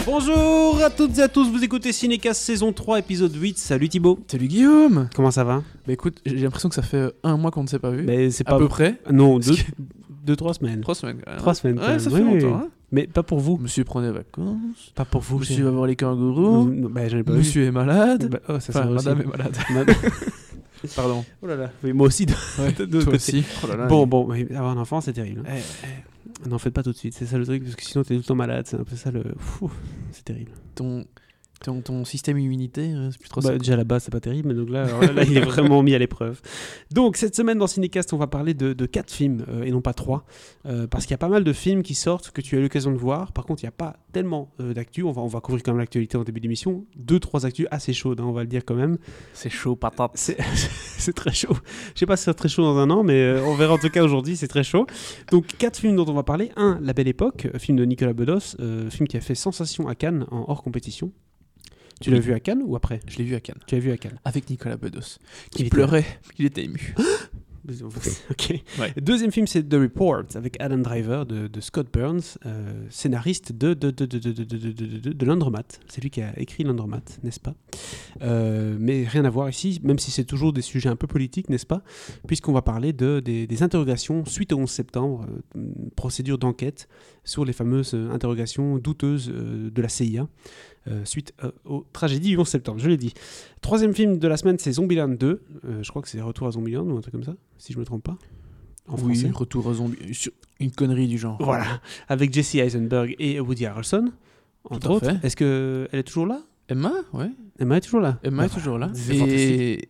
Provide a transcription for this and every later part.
Bonjour à toutes et à tous, vous écoutez Cinécast saison 3 épisode 8. Salut Thibaut. Salut Guillaume. Comment ça va? Bah écoute, j'ai l'impression que ça fait un mois qu'on ne s'est pas vu. Mais c'est pas à peu près. Non, 2-3 semaines. 3 semaines quand même. 3 semaines. Ouais, ça fait longtemps. Hein. Mais pas pour vous. Monsieur prenait vacances. Pas pour vous. Monsieur va voir les kangourous. Bah, j'en ai pas Monsieur est malade. Bah, oh, ça Enfin, aussi. madame est malade. Pardon. Oh là là. Oui, moi aussi. Ouais, toi aussi. Oh là là, Bon, mais avoir un enfant, c'est terrible. Hein. N'en faites pas tout de suite, c'est ça le truc, parce que sinon t'es tout le temps malade, c'est un peu ça le... c'est terrible. Ton système immunitaire, c'est plus trop ça. Déjà là-bas, c'est pas terrible, mais donc là, il est vraiment mis à l'épreuve. Donc, cette semaine dans Cinécast, on va parler de 4 films, et non pas 3, parce qu'il y a pas mal de films qui sortent, que tu as eu l'occasion de voir. Par contre, il n'y a pas tellement d'actu. On va couvrir quand même l'actualité en début d'émission. 2-3 actus assez chaudes, hein, on va le dire quand même. C'est chaud, patate. C'est très chaud. Je sais pas si c'est très chaud dans un an, mais on verra en tout cas aujourd'hui, c'est très chaud. Donc, 4 films dont on va parler. Un, La Belle Époque, film de Nicolas Bedos, film qui a fait sensation à Cannes en hors compétition. Tu l'as vu à Cannes ou après? Je l'ai vu à Cannes. Tu l'as vu à Cannes. Avec Nicolas Bedos, qui pleurait, il était ému. Ok. Ouais. Deuxième film, c'est The Report avec Adam Driver de Scott Burns, scénariste de Laundromat. C'est lui qui a écrit Laundromat, n'est-ce pas? Mais rien à voir ici, même si c'est toujours des sujets un peu politiques, n'est-ce pas? Puisqu'on va parler des interrogations suite au 11 septembre, procédure d'enquête sur les fameuses interrogations douteuses de la CIA. Suite aux tragédies du 11 septembre, je l'ai dit. Troisième film de la semaine, c'est Zombieland 2. Je crois que c'est Retour à Zombieland ou un truc comme ça, si je me trompe pas. En français. Retour à Zombie. Une connerie du genre. Voilà, avec Jesse Eisenberg et Woody Harrelson, entre autres. Fait. Est-ce qu'elle est toujours là? Emma, ouais. Emma est toujours là. Emma est toujours là. C'est fantastique.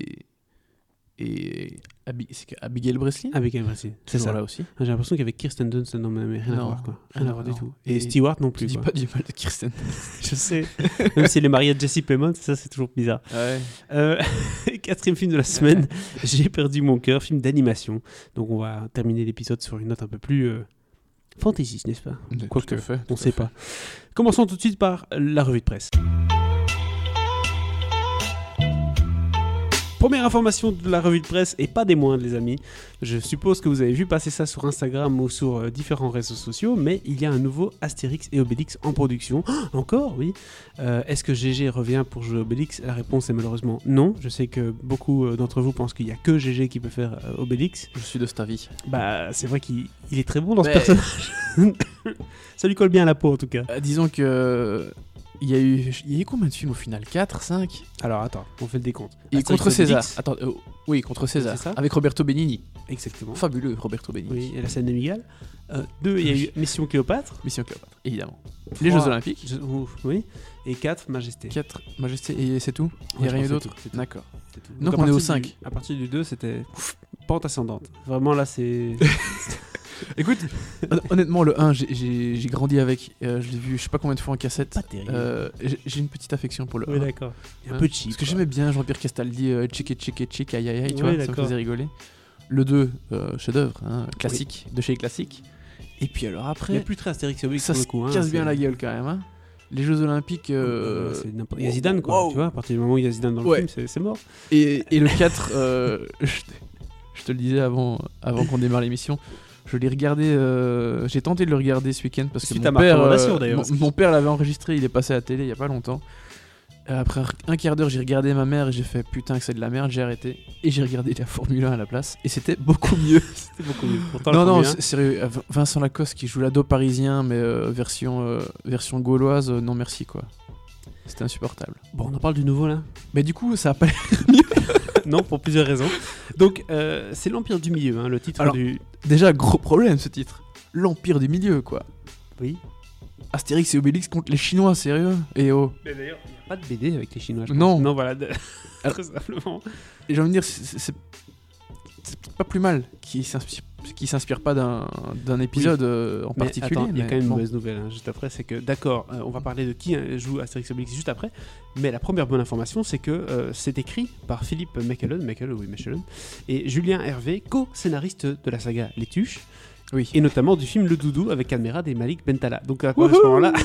Et c'est Abigail Breslin. Abigail Breslin, c'est ça là aussi. J'ai l'impression qu'il y avait Kirsten Dunst, non mais rien à voir quoi. Rien à voir du tout. Et Stewart non plus. Tu dis quoi. pas du mal de Kirsten. Je sais. Même si elle est mariée à Jesse Plemons, ça c'est toujours bizarre. Ouais. Quatrième film de la semaine, J'ai perdu mon cœur, film d'animation. Donc on va terminer l'épisode sur une note un peu plus fantaisiste, n'est-ce pas? Quoique, on sait pas. Commençons tout de suite par la revue de presse. Première information de la revue de presse, et pas des moindres les amis. Je suppose que vous avez vu passer ça sur Instagram ou sur différents réseaux sociaux, mais il y a un nouveau Astérix et Obélix en production. Oh, encore, oui. Est-ce que GG revient pour jouer Obélix? La réponse est malheureusement non. Je sais que beaucoup d'entre vous pensent qu'il n'y a que GG qui peut faire Obélix. Je suis de cet avis. Bah, c'est vrai qu'il est très bon dans ce personnage. Ça lui colle bien à la peau en tout cas. Disons que... Il y a eu combien de films au final? 4, 5? Alors attends, on fait le décompte. Et contre César. Attends, oui, contre César. C'est ça avec Roberto Benigni. Exactement. Fabuleux, Roberto Benigni. Oui, et la scène de Miguel. 2, il y a eu Mission Cléopâtre. Mission Cléopâtre, évidemment. 3, les Jeux Olympiques. Oui. Et 4, Majesté. 4, Majesté, et c'est tout? Il n'y a rien d'autre? D'accord. Donc on est au 5. À partir du 2, c'était pente ascendante. Vraiment là, c'est... Écoute, honnêtement, le 1, j'ai grandi avec. Je l'ai vu je sais pas combien de fois en cassette. Pas terrible. J'ai une petite affection pour le 1. Oui, d'accord. Un peu cheap. Parce que j'aimais bien Jean-Pierre Castaldi, chick, aïe aïe aïe, tu vois, ça me faisait rigoler. Le 2, chef-d'œuvre, classique, de chez Classique. Et puis alors après. Il n'y a plus très Astérix et Obélix ça pour se le coup. casse bien la gueule quand même. Hein. Les Jeux Olympiques. Il y a Zidane, quoi. Wow. Tu vois, à partir du moment où il y a Zidane dans le film, c'est mort. Et le 4, je te le disais avant qu'on démarre l'émission. Je l'ai regardé, j'ai tenté de le regarder ce week-end parce que mon père l'avait enregistré, il est passé à la télé il y a pas longtemps. Après un quart d'heure, j'ai regardé ma mère et j'ai fait putain que c'est de la merde, j'ai arrêté. Et j'ai regardé la Formule 1 à la place et c'était beaucoup mieux. C'était beaucoup mieux. Pourtant, non, sérieux, Vincent Lacoste qui joue l'ado parisien mais version gauloise, non merci quoi. C'était insupportable. Bon, on en parle du nouveau là. Mais du coup, ça a pas l'air mieux. Non, pour plusieurs raisons. Donc, c'est l'Empire du Milieu, hein, le titre. Alors, déjà, gros problème ce titre. L'Empire du Milieu, quoi. Oui. Astérix et Obélix contre les Chinois, sérieux. Et oh. Mais d'ailleurs, il n'y a pas de BD avec les Chinois. Non. Non, voilà. Très simplement. Et j'ai envie de dire, c'est pas plus mal qui s'inspire pas d'un épisode en particulier. Attends, il y a quand même une mauvaise nouvelle juste après, c'est que d'accord, on va parler de qui joue Astérix et Obélix juste après, mais la première bonne information, c'est que c'est écrit par Philippe Mechelen et Julien Hervé, co-scénariste de la saga Les Tuches, et notamment du film Le Doudou avec Anne Merad et Malik Bentala. Donc à partir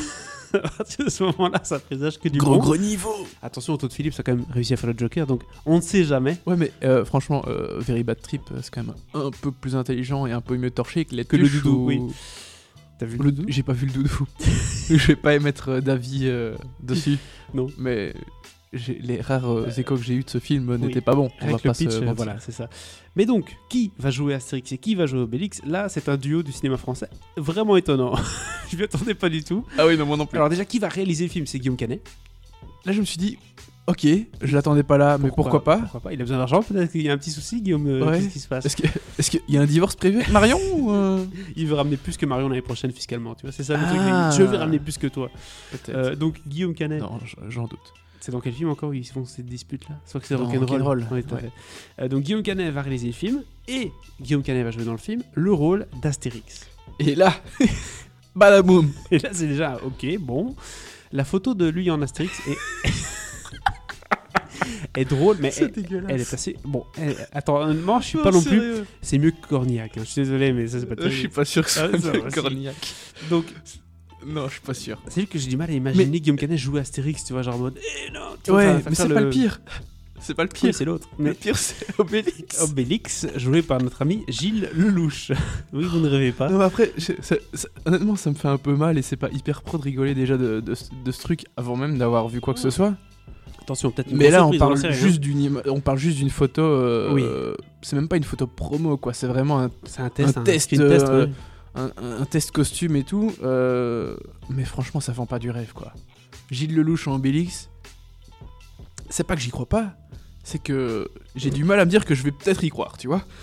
de ce moment-là, ça présage que du gros niveau. Attention, Todd Phillips a quand même réussi à faire le Joker, donc on ne sait jamais. Ouais, mais franchement, Very Bad Trip, c'est quand même un peu plus intelligent et un peu mieux torché que Les Tuches. Que Le Doudou, oui. T'as vu le doudou? J'ai pas vu le doudou. Je vais pas émettre d'avis dessus. Non. Mais les rares échos que j'ai eu de ce film n'étaient pas bons. On va pas se mentir. Voilà, c'est ça. Mais donc, qui va jouer Astérix et qui va jouer Obélix? Là, c'est un duo du cinéma français vraiment étonnant. Je m'y attendais pas du tout. Ah oui, non, moi non plus. Alors déjà, qui va réaliser le film? C'est Guillaume Canet. Là, je me suis dit, ok, je l'attendais pas là, mais pourquoi pas? Pourquoi pas? Il a besoin d'argent, peut-être qu'il y a un petit souci, Guillaume. Qu'est-ce qui se passe? Est-ce qu'il y a un divorce prévu avec Marion ou Il veut ramener plus que Marion l'année prochaine fiscalement, tu vois. C'est ça le truc. Je vais ramener plus que toi. Donc, Guillaume Canet. Non, j'en doute. C'est dans quel film encore où ils font cette dispute-là? Soit que c'est Rock'n'Roll. Oui, tout à fait. Donc Guillaume Canet va réaliser le film et Guillaume Canet va jouer dans le film le rôle d'Astérix. Et là, badaboum. Et là, c'est déjà ok, bon. La photo de lui en Astérix est drôle, mais elle est assez. Bon, attends, honnêtement, je suis pas non plus. C'est mieux que Cornillac. Hein. Je suis désolé, mais ça c'est pas terrible. Je suis pas sûr que ça soit mieux que Cornillac. Donc. Non, je suis pas sûr. C'est juste que j'ai du mal à imaginer Guillaume Canet jouer Astérix, tu vois, genre en mode. Non, tu vois, mais c'est pas le pire. C'est pas le pire. Oui, c'est l'autre. Le pire, c'est Obélix. Obélix, joué par notre ami Gilles Lelouch. Oui, vous ne rêvez pas. Non, mais après, honnêtement, ça me fait un peu mal et c'est pas hyper pro de rigoler déjà de ce truc avant même d'avoir vu quoi que ce soit. Attention, peut-être. Mais là, on parle juste d'une photo. Oui. C'est même pas une photo promo, quoi. C'est vraiment un test. Un test costume et tout. Mais franchement, ça vend pas du rêve, quoi. Gilles Lelouch en Obélix. C'est pas que j'y crois pas. C'est que j'ai du mal à me dire que je vais peut-être y croire, tu vois.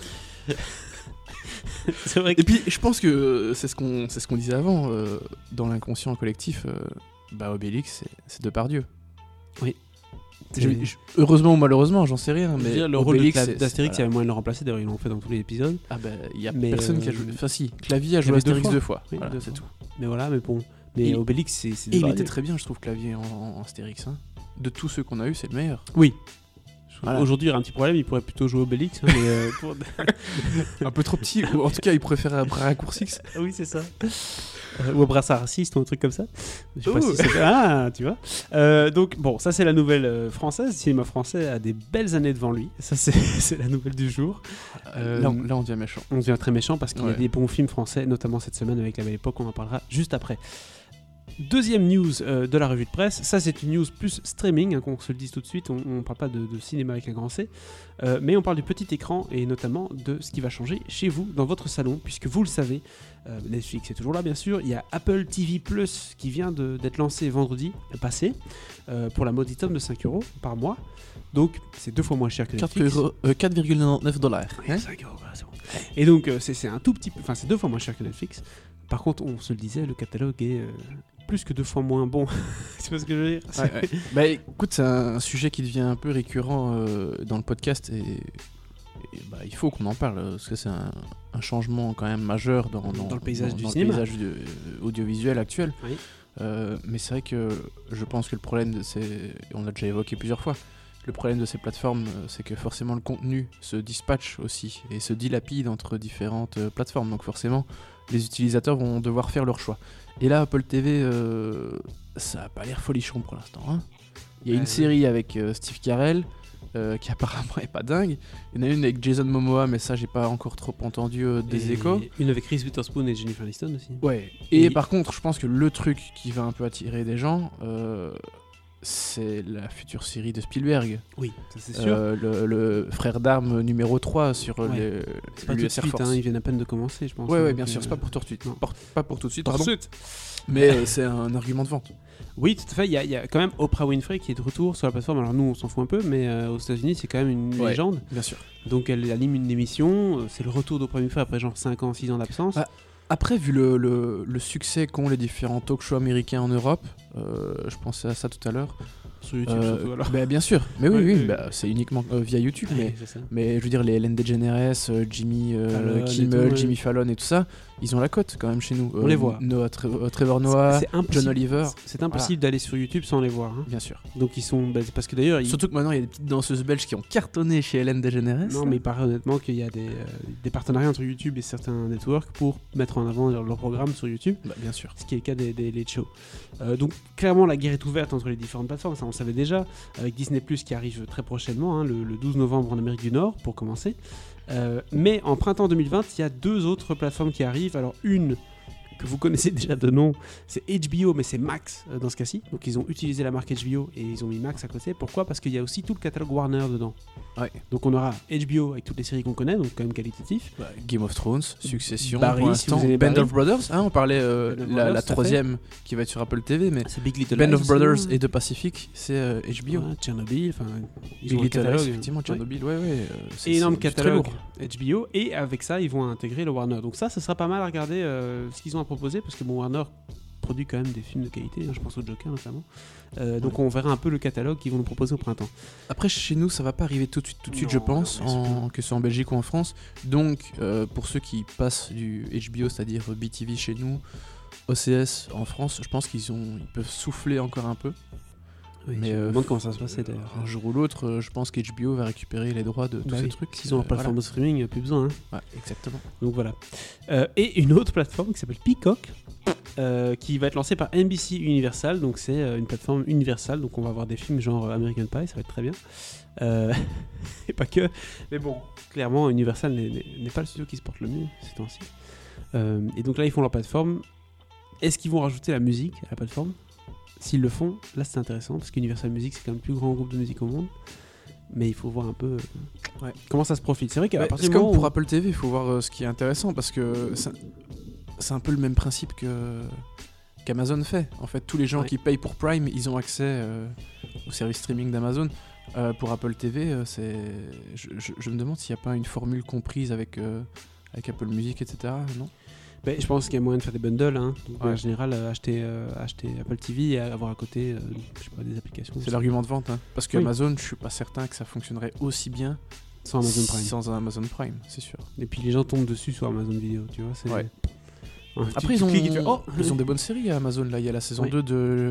C'est vrai que... Et puis, je pense que c'est ce qu'on disait avant. Dans l'inconscient collectif, Obélix, c'est Depardieu. Oui. Heureusement ou malheureusement, j'en sais rien. Mais le rôle d'Astérix, il y avait moyen de le remplacer. D'ailleurs, ils l'ont fait dans tous les épisodes. Ah il y a personne qui a joué. Enfin, si, Clavier a joué Astérix 2 fois. Oui, voilà, c'est tout. Mais voilà, mais bon. Mais Obélix, c'est et il était très bien, je trouve, Clavier en Astérix. Hein. De tous ceux qu'on a eu, c'est le meilleur. Oui. Voilà. Aujourd'hui, il y aurait un petit problème, il pourrait plutôt jouer Obélix. Hein, mais un peu trop petit, ou en tout cas, il préfère un bras raccourcix. Oui, c'est ça. Ou un brassard raciste ou un truc comme ça. Je sais pas si c'est... Ah, tu vois. Donc, bon, ça, c'est la nouvelle française. Le cinéma français a des belles années devant lui. Ça, c'est la nouvelle du jour. Là, on devient méchant. On devient très méchant parce qu'il y a des bons films français, notamment cette semaine avec La Belle Époque. On en parlera juste après. Deuxième news de la revue de presse, ça c'est une news plus streaming, hein, qu'on se le dise tout de suite, on ne parle pas de cinéma avec un grand C, mais on parle du petit écran et notamment de ce qui va changer chez vous, dans votre salon, puisque vous le savez, Netflix est toujours là bien sûr, il y a Apple TV Plus qui vient d'être lancé vendredi passé, pour la maudite somme de 5€ par mois, donc c'est 2 fois moins cher que Netflix. 4,99$. Hein 5€, voilà, c'est bon. Et donc c'est un tout petit peu, enfin c'est 2 fois moins cher que Netflix. Par contre, on se le disait, le catalogue est plus que 2 fois moins bon. C'est pas ce que je veux dire. Ouais. Bah écoute, c'est un sujet qui devient un peu récurrent dans le podcast et il faut qu'on en parle parce que c'est un changement quand même majeur dans le paysage du cinéma, le paysage audiovisuel actuel. Oui. Mais c'est vrai que je pense que le problème, on l'a déjà évoqué plusieurs fois, le problème de ces plateformes, c'est que forcément le contenu se dispatche aussi et se dilapide entre différentes plateformes. Donc forcément, les utilisateurs vont devoir faire leur choix. Et là, Apple TV, ça a pas l'air folichon pour l'instant. Hein. Il y a une série avec Steve Carell, qui apparemment est pas dingue. Il y en a une avec Jason Momoa, mais ça, j'ai pas encore trop entendu des échos. Une avec Reese Witherspoon et Jennifer Aniston aussi. Ouais. Et par contre, je pense que le truc qui va un peu attirer des gens, c'est la future série de Spielberg. Oui, ça c'est sûr. Le frère d'armes numéro 3 sur c'est pas tout de suite, hein, ils viennent à peine de commencer, je pense. Ouais, bien sûr, c'est pas pour tout de suite. Pas pour tout de suite, pardon. Mais c'est un argument de vente. Oui, tout à fait. Il y a quand même Oprah Winfrey qui est de retour sur la plateforme. Alors nous, on s'en fout un peu, mais aux États-Unis, c'est quand même une légende. Bien sûr. Donc elle anime une émission. C'est le retour d'Oprah Winfrey après genre 5 ans, 6 ans d'absence. Après, vu le succès qu'ont les différents talk shows américains en Europe, je pensais à ça tout à l'heure. Sur YouTube surtout alors. Bien sûr, mais oui. C'est uniquement via YouTube, mais je veux dire les Ellen DeGeneres, Jimmy Kimmel, Jimmy Fallon et tout ça, ils ont la cote quand même chez nous. On les voit. Trevor Noah, John Oliver. C'est impossible d'aller sur YouTube sans les voir. Hein. Bien sûr. Donc ils sont, parce que d'ailleurs, surtout que maintenant il y a des petites danseuses belges qui ont cartonné chez Ellen DeGeneres. Non, mais il paraît honnêtement qu'il y a des partenariats entre YouTube et certains networks pour mettre en avant leur programme sur YouTube. Bien sûr. Ce qui est le cas des late shows. Donc clairement la guerre est ouverte entre les différentes plateformes, ça on le savait déjà, avec Disney Plus qui arrive très prochainement, hein, le 12 novembre en Amérique du Nord pour commencer. Mais en printemps 2020, il y a 2 autres plateformes qui arrivent. Alors une que vous connaissez déjà de nom, c'est HBO, mais c'est Max dans ce cas-ci. Donc ils ont utilisé la marque HBO et ils ont mis Max à côté. Pourquoi ? Parce qu'il y a aussi tout le catalogue Warner dedans. Ouais. Donc on aura HBO avec toutes les séries qu'on connaît, donc quand même qualitatif. Game of Thrones, Succession, Barry, si vous aimez Band Barry. of Brothers. On parlait la troisième qui va être sur Apple TV, mais c'est Big Little Band Lies of Brothers aussi, et The Pacific, c'est HBO. Ouais, Tchernobyl, enfin Big Little Lies, effectivement, Tchernobyl, ouais. C'est énorme catalogue HBO, et avec ça ils vont intégrer le Warner. Donc ça sera pas mal à regarder ce qu'ils ont à proposer, parce que bon, Warner produit quand même des films de qualité, je pense au Joker notamment. Donc on verra un peu le catalogue qu'ils vont nous proposer au printemps. Après chez nous ça va pas arriver tout de suite je pense, que ce soit en Belgique ou en France. Donc pour ceux qui passent du HBO, c'est-à-dire BTV chez nous, OCS en France, je pense ils peuvent souffler encore un peu. Oui, mais je me demande comment ça va se passer d'ailleurs. Un jour ou l'autre, je pense qu'HBO va récupérer les droits de tous ces trucs. S'ils ont leur plateforme de streaming, plus besoin. Ouais, exactement. Donc voilà. Et une autre plateforme qui s'appelle Peacock, qui va être lancée par NBC Universal. Donc c'est une plateforme universelle. Donc on va avoir des films genre American Pie, ça va être très bien. Et pas que. Mais bon, clairement, Universal n'est pas le studio qui se porte le mieux ces temps-ci. Et donc là, ils font leur plateforme. Est-ce qu'ils vont rajouter la musique à la plateforme ? S'ils le font, là c'est intéressant, parce qu'Universal Music c'est quand même le plus grand groupe de musique au monde. Mais il faut voir un peu comment ça se profile. C'est vrai qu'à partir du moment comme pour Apple TV, il faut voir ce qui est intéressant, parce que c'est un peu le même principe qu'Amazon fait. En fait, tous les gens qui payent pour Prime, ils ont accès au service streaming d'Amazon. Pour Apple TV, je me demande s'il n'y a pas une formule comprise avec Apple Music, etc. Non ? Je pense qu'il y a moyen de faire des bundles. Donc, en général, acheter Apple TV et avoir à côté je sais pas, des applications. C'est l'argument de vente. Parce qu'Amazon, je suis pas certain que ça fonctionnerait aussi bien sans Amazon Prime. Sans Amazon Prime, c'est sûr. Et puis les gens tombent dessus sur Amazon Vidéo, tu vois. Après, ils ont des bonnes séries à Amazon. Là, il y a la saison 2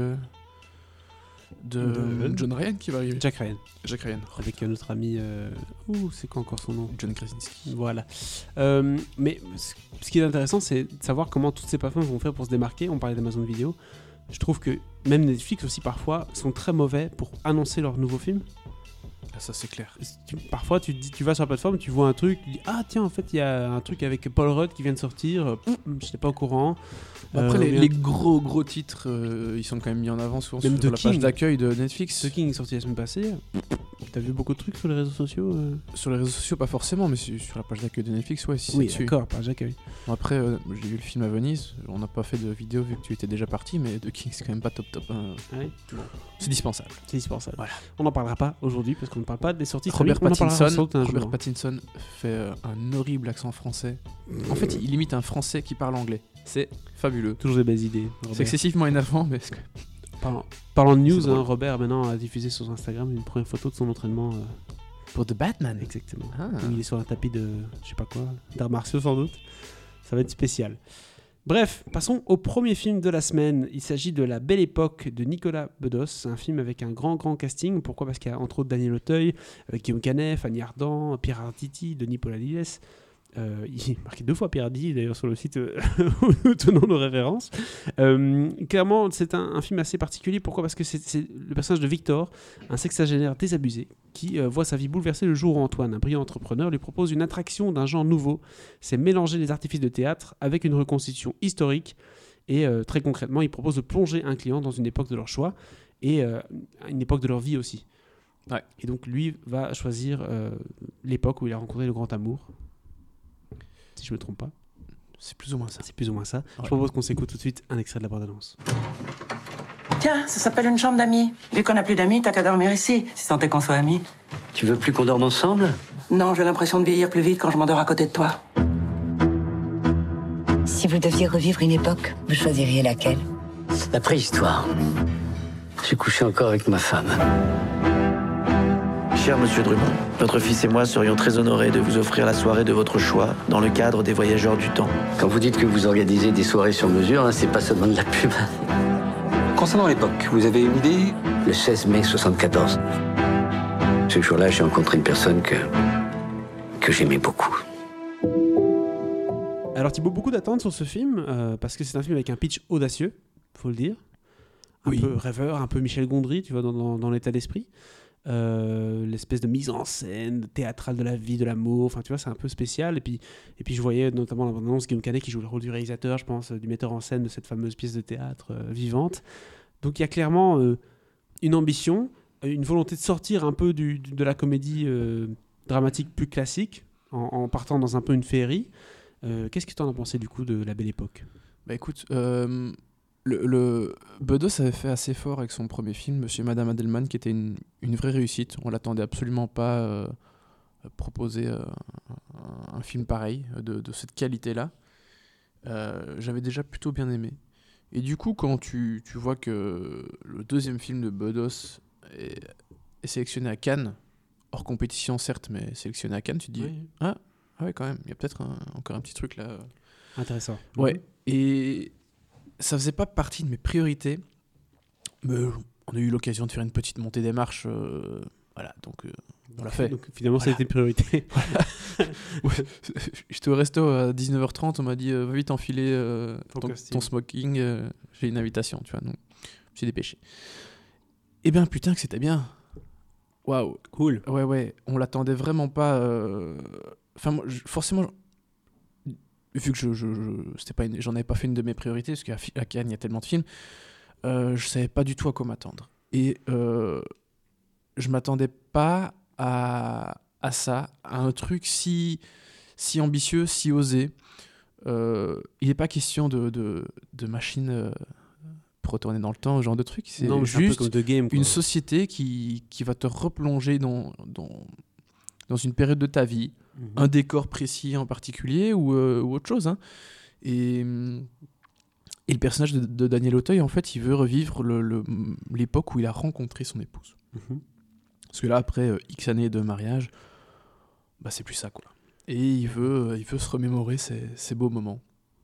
de John Ryan qui va arriver. Jack Ryan. Avec notre ami... c'est quoi encore son nom ? John Krasinski. Voilà. Mais ce qui est intéressant, c'est de savoir comment toutes ces plateformes vont faire pour se démarquer. On parlait d'Amazon Vidéo. Je trouve que même Netflix aussi, parfois, sont très mauvais pour annoncer leurs nouveaux films. Ça, c'est clair. Parfois, tu vas sur la plateforme, tu vois un truc, tu dis « Ah, tiens, en fait, il y a un truc avec Paul Rudd qui vient de sortir. Je n'étais pas au courant. » Après, les gros titres, ils sont quand même mis en avant souvent sur la page d'accueil de Netflix. The King est sorti la semaine passée. T'as vu beaucoup de trucs sur les réseaux sociaux Sur les réseaux sociaux, pas forcément, mais sur la page d'accueil de Netflix, ouais. Oui, d'accord, page d'accueil. Bon, après, j'ai vu le film à Venise. On n'a pas fait de vidéo vu que tu étais déjà parti, mais The King, c'est quand même pas top. Ouais. Bon. C'est dispensable. Voilà. On n'en parlera pas aujourd'hui parce qu'on ne parle pas des sorties. Robert Pattinson fait un horrible accent français. En fait, il imite un français qui parle anglais. C'est fabuleux. Toujours des belles idées. Robert. C'est excessivement énervant, mais... Parlant de news, Robert maintenant a diffusé sur son Instagram une première photo de son entraînement pour The Batman. Exactement. Il est sur un tapis de je sais pas quoi, d'arts martiaux sans doute. Ça va être spécial. Bref, passons au premier film de la semaine. Il s'agit de La Belle Époque de Nicolas Bedos, un film avec un grand casting. Pourquoi ? Parce qu'il y a entre autres Daniel Auteuil, Guillaume Canet, Fanny Ardant, Pierre Arditi, Denis Podalides. Il est marqué 2 fois Pierre Arditi d'ailleurs sur le site où nous tenons nos références. Clairement, c'est un film assez particulier. Pourquoi ? Parce que c'est le personnage de Victor, un sexagénaire désabusé, qui voit sa vie bouleversée le jour où Antoine, un brillant entrepreneur, lui propose une attraction d'un genre nouveau. C'est mélanger les artifices de théâtre avec une reconstitution historique. Et très concrètement, il propose de plonger un client dans une époque de leur choix et une époque de leur vie aussi. Ouais. Et donc lui va choisir l'époque où il a rencontré le grand amour. Si je me trompe pas. C'est plus ou moins ça. Ouais. Je propose qu'on s'écoute tout de suite un extrait de la bande-annonce. Tiens, ça s'appelle une chambre d'amis. Vu qu'on n'a plus d'amis, t'as qu'à dormir ici, si tant est qu'on soit amis. Tu veux plus qu'on dorme ensemble ? Non, j'ai l'impression de vieillir plus vite quand je m'endors à côté de toi. Si vous deviez revivre une époque, vous choisiriez laquelle ? La préhistoire. J'ai couché encore avec ma femme. Cher Monsieur Drummond, votre fils et moi serions très honorés de vous offrir la soirée de votre choix dans le cadre des Voyageurs du Temps. Quand vous dites que vous organisez des soirées sur mesure, c'est pas seulement de la pub. Concernant l'époque, vous avez une idée ? Le 16 mai 74. Ce jour-là, j'ai rencontré une personne que j'aimais beaucoup. Alors Thibaut, beaucoup d'attentes sur ce film, parce que c'est un film avec un pitch audacieux, faut le dire. Un peu rêveur, un peu Michel Gondry, tu vois, dans l'état d'esprit. l'espèce de mise en scène théâtrale de la vie, de l'amour, enfin tu vois, c'est un peu spécial. Et puis je voyais notamment dans l'annonce Guillaume Canet qui joue le rôle du réalisateur, je pense, du metteur en scène de cette fameuse pièce de théâtre vivante. Donc il y a clairement une ambition, une volonté de sortir un peu de la comédie dramatique plus classique, en partant dans un peu une féerie. Qu'est-ce que tu en as pensé du coup de La Belle Époque ? Bah écoute, le Bedos avait fait assez fort avec son premier film, Monsieur et Madame Adelman, qui était une vraie réussite. On l'attendait absolument pas proposer un film pareil, de cette qualité-là. J'avais déjà plutôt bien aimé. Et du coup, quand tu vois que le deuxième film de Bedos est sélectionné à Cannes, hors compétition certes, mais sélectionné à Cannes, tu te dis oui. Ah ouais, quand même, il y a peut-être encore un petit truc là. Intéressant. Ouais, et ça faisait pas partie de mes priorités, mais on a eu l'occasion de faire une petite montée des marches, voilà, donc on l'a fait. Donc finalement, voilà. Ça a été une priorité. Ouais. J'étais au resto à 19h30, on m'a dit va vite enfiler ton smoking, j'ai une invitation, tu vois, donc je me suis dépêché. Eh bien, putain que c'était bien. Waouh, cool. Ouais, on l'attendait vraiment pas. Enfin, forcément, vu que j'en avais pas fait une de mes priorités, parce qu'à Cannes, il y a tellement de films, je savais pas du tout à quoi m'attendre. Et je m'attendais pas à ça, à un truc si ambitieux, si osé. Il n'est pas question de machine pour retourner dans le temps, ce genre de truc. C'est juste un peu comme The Game, une société qui va te replonger dans une période de ta vie, un décor précis en particulier ou autre chose. Hein. Et le personnage de Daniel Auteuil, en fait, il veut revivre l'époque où il a rencontré son épouse. Parce que là, après X années de mariage, bah, c'est plus ça, quoi. Et il veut se remémorer ces beaux moments.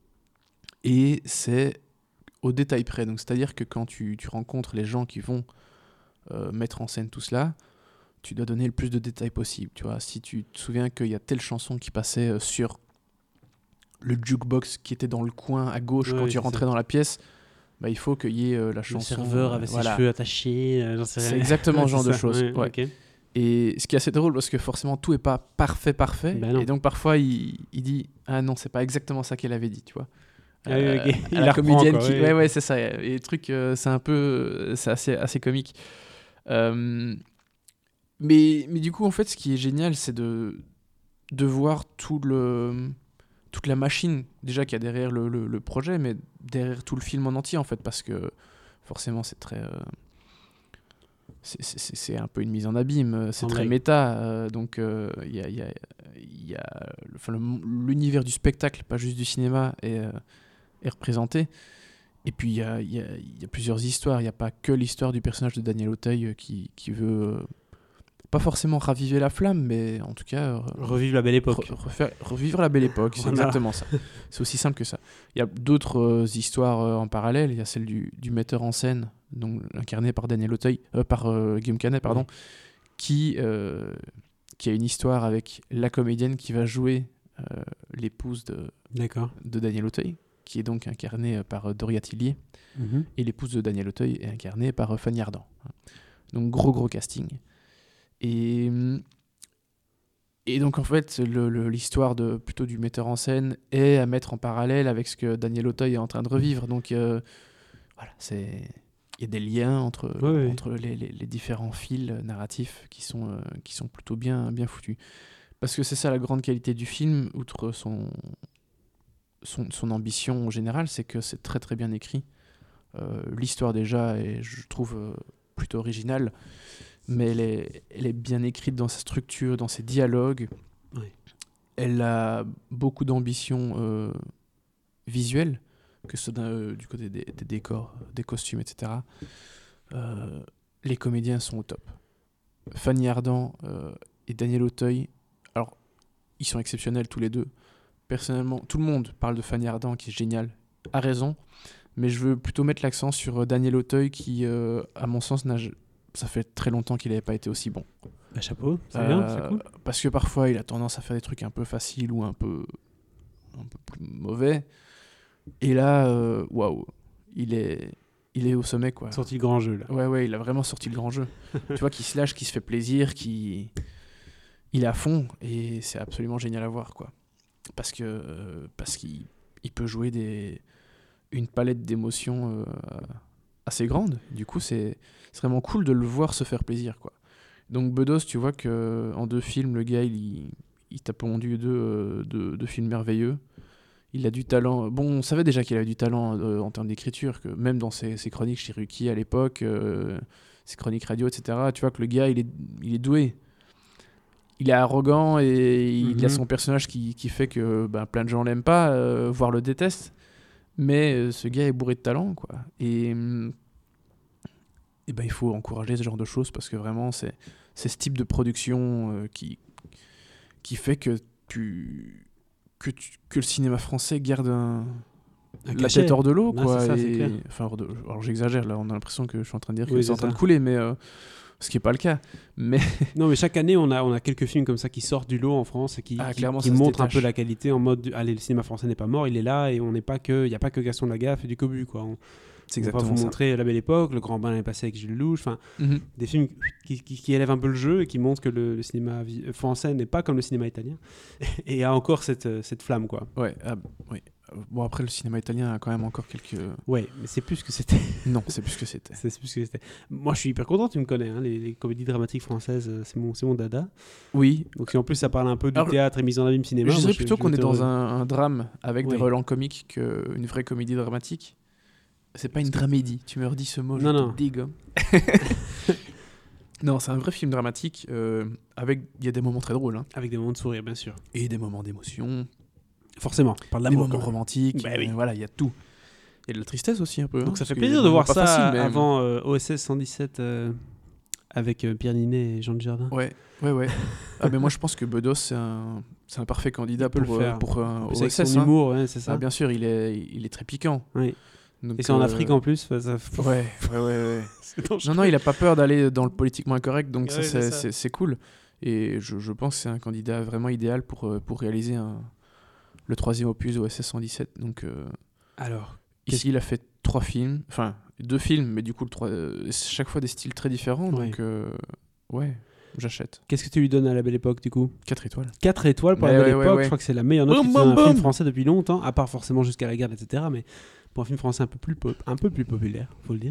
Et c'est au détail près. Donc, c'est-à-dire que quand tu rencontres les gens qui vont mettre en scène tout cela, tu dois donner le plus de détails possible. Tu vois, si tu te souviens qu'il y a telle chanson qui passait sur le jukebox qui était dans le coin à gauche quand tu rentrais dans la pièce, bah, il faut qu'il y ait la chanson. Le serveur avec ses cheveux attachés, j'en sais rien. C'est exactement ce genre de choses. Ouais. Okay. Et ce qui est assez drôle, parce que forcément tout n'est pas parfait. Ben et donc parfois il dit ah non, c'est pas exactement ça qu'elle avait dit, tu vois. Okay. La comédienne qui ouais c'est ça. Et les trucs c'est un peu c'est assez comique. Mais du coup en fait ce qui est génial c'est de voir toute la machine déjà qu'il y a derrière le projet, mais derrière tout le film en entier en fait, parce que forcément c'est très c'est un peu une mise en abîme, c'est très méta, donc il y a l'univers du spectacle, pas juste du cinéma, est représenté. Et puis il y a plusieurs histoires, il n'y a pas que l'histoire du personnage de Daniel Auteuil qui veut pas forcément raviver la flamme, mais en tout cas revivre la belle époque. Revivre la belle époque, c'est exactement ça. C'est aussi simple que ça. Il y a d'autres histoires en parallèle. Il y a celle du metteur en scène, donc incarné par Daniel Auteuil, par Guillaume Canet, pardon, qui a une histoire avec la comédienne qui va jouer l'épouse de Daniel Auteuil, qui est donc incarnée par Doria Tillier, et l'épouse de Daniel Auteuil est incarnée par Fanny Ardant. Donc gros casting. Et donc en fait l'histoire plutôt du metteur en scène est à mettre en parallèle avec ce que Daniel Auteuil est en train de revivre. Donc voilà, il y a des liens entre les différents fils narratifs qui sont plutôt bien foutus. Parce que c'est ça la grande qualité du film, outre son ambition en général, c'est que c'est très très bien écrit. L'histoire déjà est, je trouve, plutôt originale. Mais elle est bien écrite dans sa structure, dans ses dialogues. Oui. Elle a beaucoup d'ambition visuelle, que ce soit du côté des décors, des costumes, etc. Les comédiens sont au top. Fanny Ardant et Daniel Auteuil, alors ils sont exceptionnels tous les deux. Personnellement, tout le monde parle de Fanny Ardant qui est génial, a raison, mais je veux plutôt mettre l'accent sur Daniel Auteuil qui, à mon sens, ça fait très longtemps qu'il n'avait pas été aussi bon. Bah, chapeau, c'est bien, c'est cool. Parce que parfois, il a tendance à faire des trucs un peu faciles ou un peu plus mauvais. Et là, waouh, il est il est au sommet, quoi. Sorti le grand jeu, là. Ouais, il a vraiment sorti le grand jeu. Tu vois, qu'il se lâche, qu'il se fait plaisir, il est à fond, et c'est absolument génial à voir, quoi. Parce qu'il peut jouer une palette d'émotions assez grande. Du coup, c'est vraiment cool de le voir se faire plaisir, quoi. Donc Bedos, tu vois qu'en 2 films, le gars, il t'a pondu deux films merveilleux. Il a du talent. Bon, on savait déjà qu'il avait du talent en termes d'écriture, que même dans ses chroniques chez Ruki à l'époque, ses chroniques radio, etc., tu vois que le gars, il est doué. Il est arrogant et il a son personnage qui fait que plein de gens l'aiment pas, voire le détestent. Mais ce gars est bourré de talent, quoi. Et il faut encourager ce genre de choses parce que vraiment, c'est ce type de production qui fait que le cinéma français garde la tête hors de l'eau, quoi. C'est ça, c'est clair. Enfin, alors j'exagère, là, on a l'impression que je suis en train de dire que c'est en train de couler, mais ce qui n'est pas le cas. Mais non, mais chaque année, on a quelques films comme ça qui sortent du lot en France et qui montrent un peu la qualité en mode allez, le cinéma français n'est pas mort, il est là et il n'y a pas que Gaston Lagaffe et du Cobu, quoi. C'est exactement ça. On va vous montrer La Belle Époque, Le Grand Bain l'année passée avec Gilles Lelouch, enfin des films qui élèvent un peu le jeu et qui montrent que le cinéma français n'est pas comme le cinéma italien et a encore cette flamme, quoi. Ouais, oui. Bon, après, le cinéma italien a quand même encore quelques... Ouais, mais c'est plus ce que c'était. Non, c'est plus ce que c'était. C'est plus ce que c'était. Moi, je suis hyper content, tu me connais, hein, les comédies dramatiques françaises, c'est mon dada. Oui. Donc si en plus ça parle un peu du théâtre et mise en abîme cinéma... Je dirais plutôt qu'on est dans un drame avec des relents comiques qu'une vraie comédie dramatique. C'est pas une dramédie, tu me redis ce mot, je te dégomme. Non, c'est un vrai film dramatique, il y a des moments très drôles. Hein. Avec des moments de sourire, bien sûr. Et des moments d'émotion. Forcément, par de l'amour. Des moments romantiques, oui. Voilà, il y a tout. Il y a de la tristesse aussi un peu. Donc ça fait plaisir de voir ça facile, avant OSS 117 avec Pierre Ninet et Jean Dujardin. Ouais. Ah, mais moi je pense que Bedos c'est un parfait candidat pour OSS. Avec son humour, c'est ça. Ah, bien sûr, il est très piquant. Oui. Donc, et c'est en Afrique en plus. Ouais. Non, il a pas peur d'aller dans le politiquement incorrect, donc c'est cool. Et je pense que c'est un candidat vraiment idéal pour réaliser le 3e opus OSS 117. Donc, alors, ici, il a fait 3 films, enfin 2 films, mais du coup, chaque fois des styles très différents. Donc, j'achète. Qu'est-ce que tu lui donnes à La Belle Époque, du coup ? 4 étoiles. 4 étoiles pour La Belle Époque. Je crois que c'est la meilleure note d'un film français depuis longtemps, à part forcément Jusqu'à la garde, etc. Mais pour un film français un peu plus populaire, faut le dire.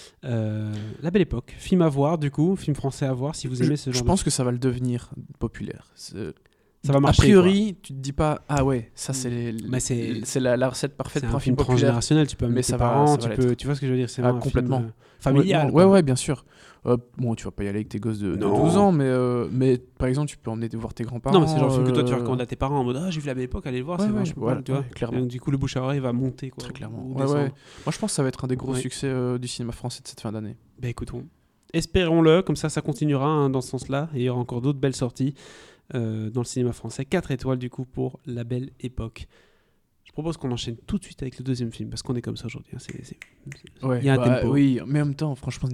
La Belle Époque, film à voir, du coup, film français à voir si vous aimez ce genre. Je pense que ça va le devenir populaire. Ça va marcher. A priori, quoi. Tu te dis pas ça c'est la recette parfaite pour un film populaire. Transgénérationnel, tu peux amener tes parents, tu vois ce que je veux dire, c'est complètement film, familial. Ouais, bien sûr. Bon, tu vas pas y aller avec tes gosses de 12 ans, mais par exemple, tu peux emmener voir tes grands-parents. Non, mais c'est genre le film que toi tu recommandes à tes parents en mode j'ai vu La Belle Époque, allez le voir, c'est vachement tu vois. Clairement. Donc, du coup, le bouche à oreille va monter, quoi. Très clairement. Moi, je pense que ça va être un des gros succès du cinéma français de cette fin d'année. Bah écoutons. Espérons-le, comme ça continuera dans ce sens-là, et il y aura encore d'autres belles sorties dans le cinéma français. 4 étoiles du coup pour La Belle Époque. Je propose qu'on enchaîne tout de suite avec le 2e film, parce qu'on est comme ça aujourd'hui. Il y a un tempo. Oui, mais en même temps, franchement,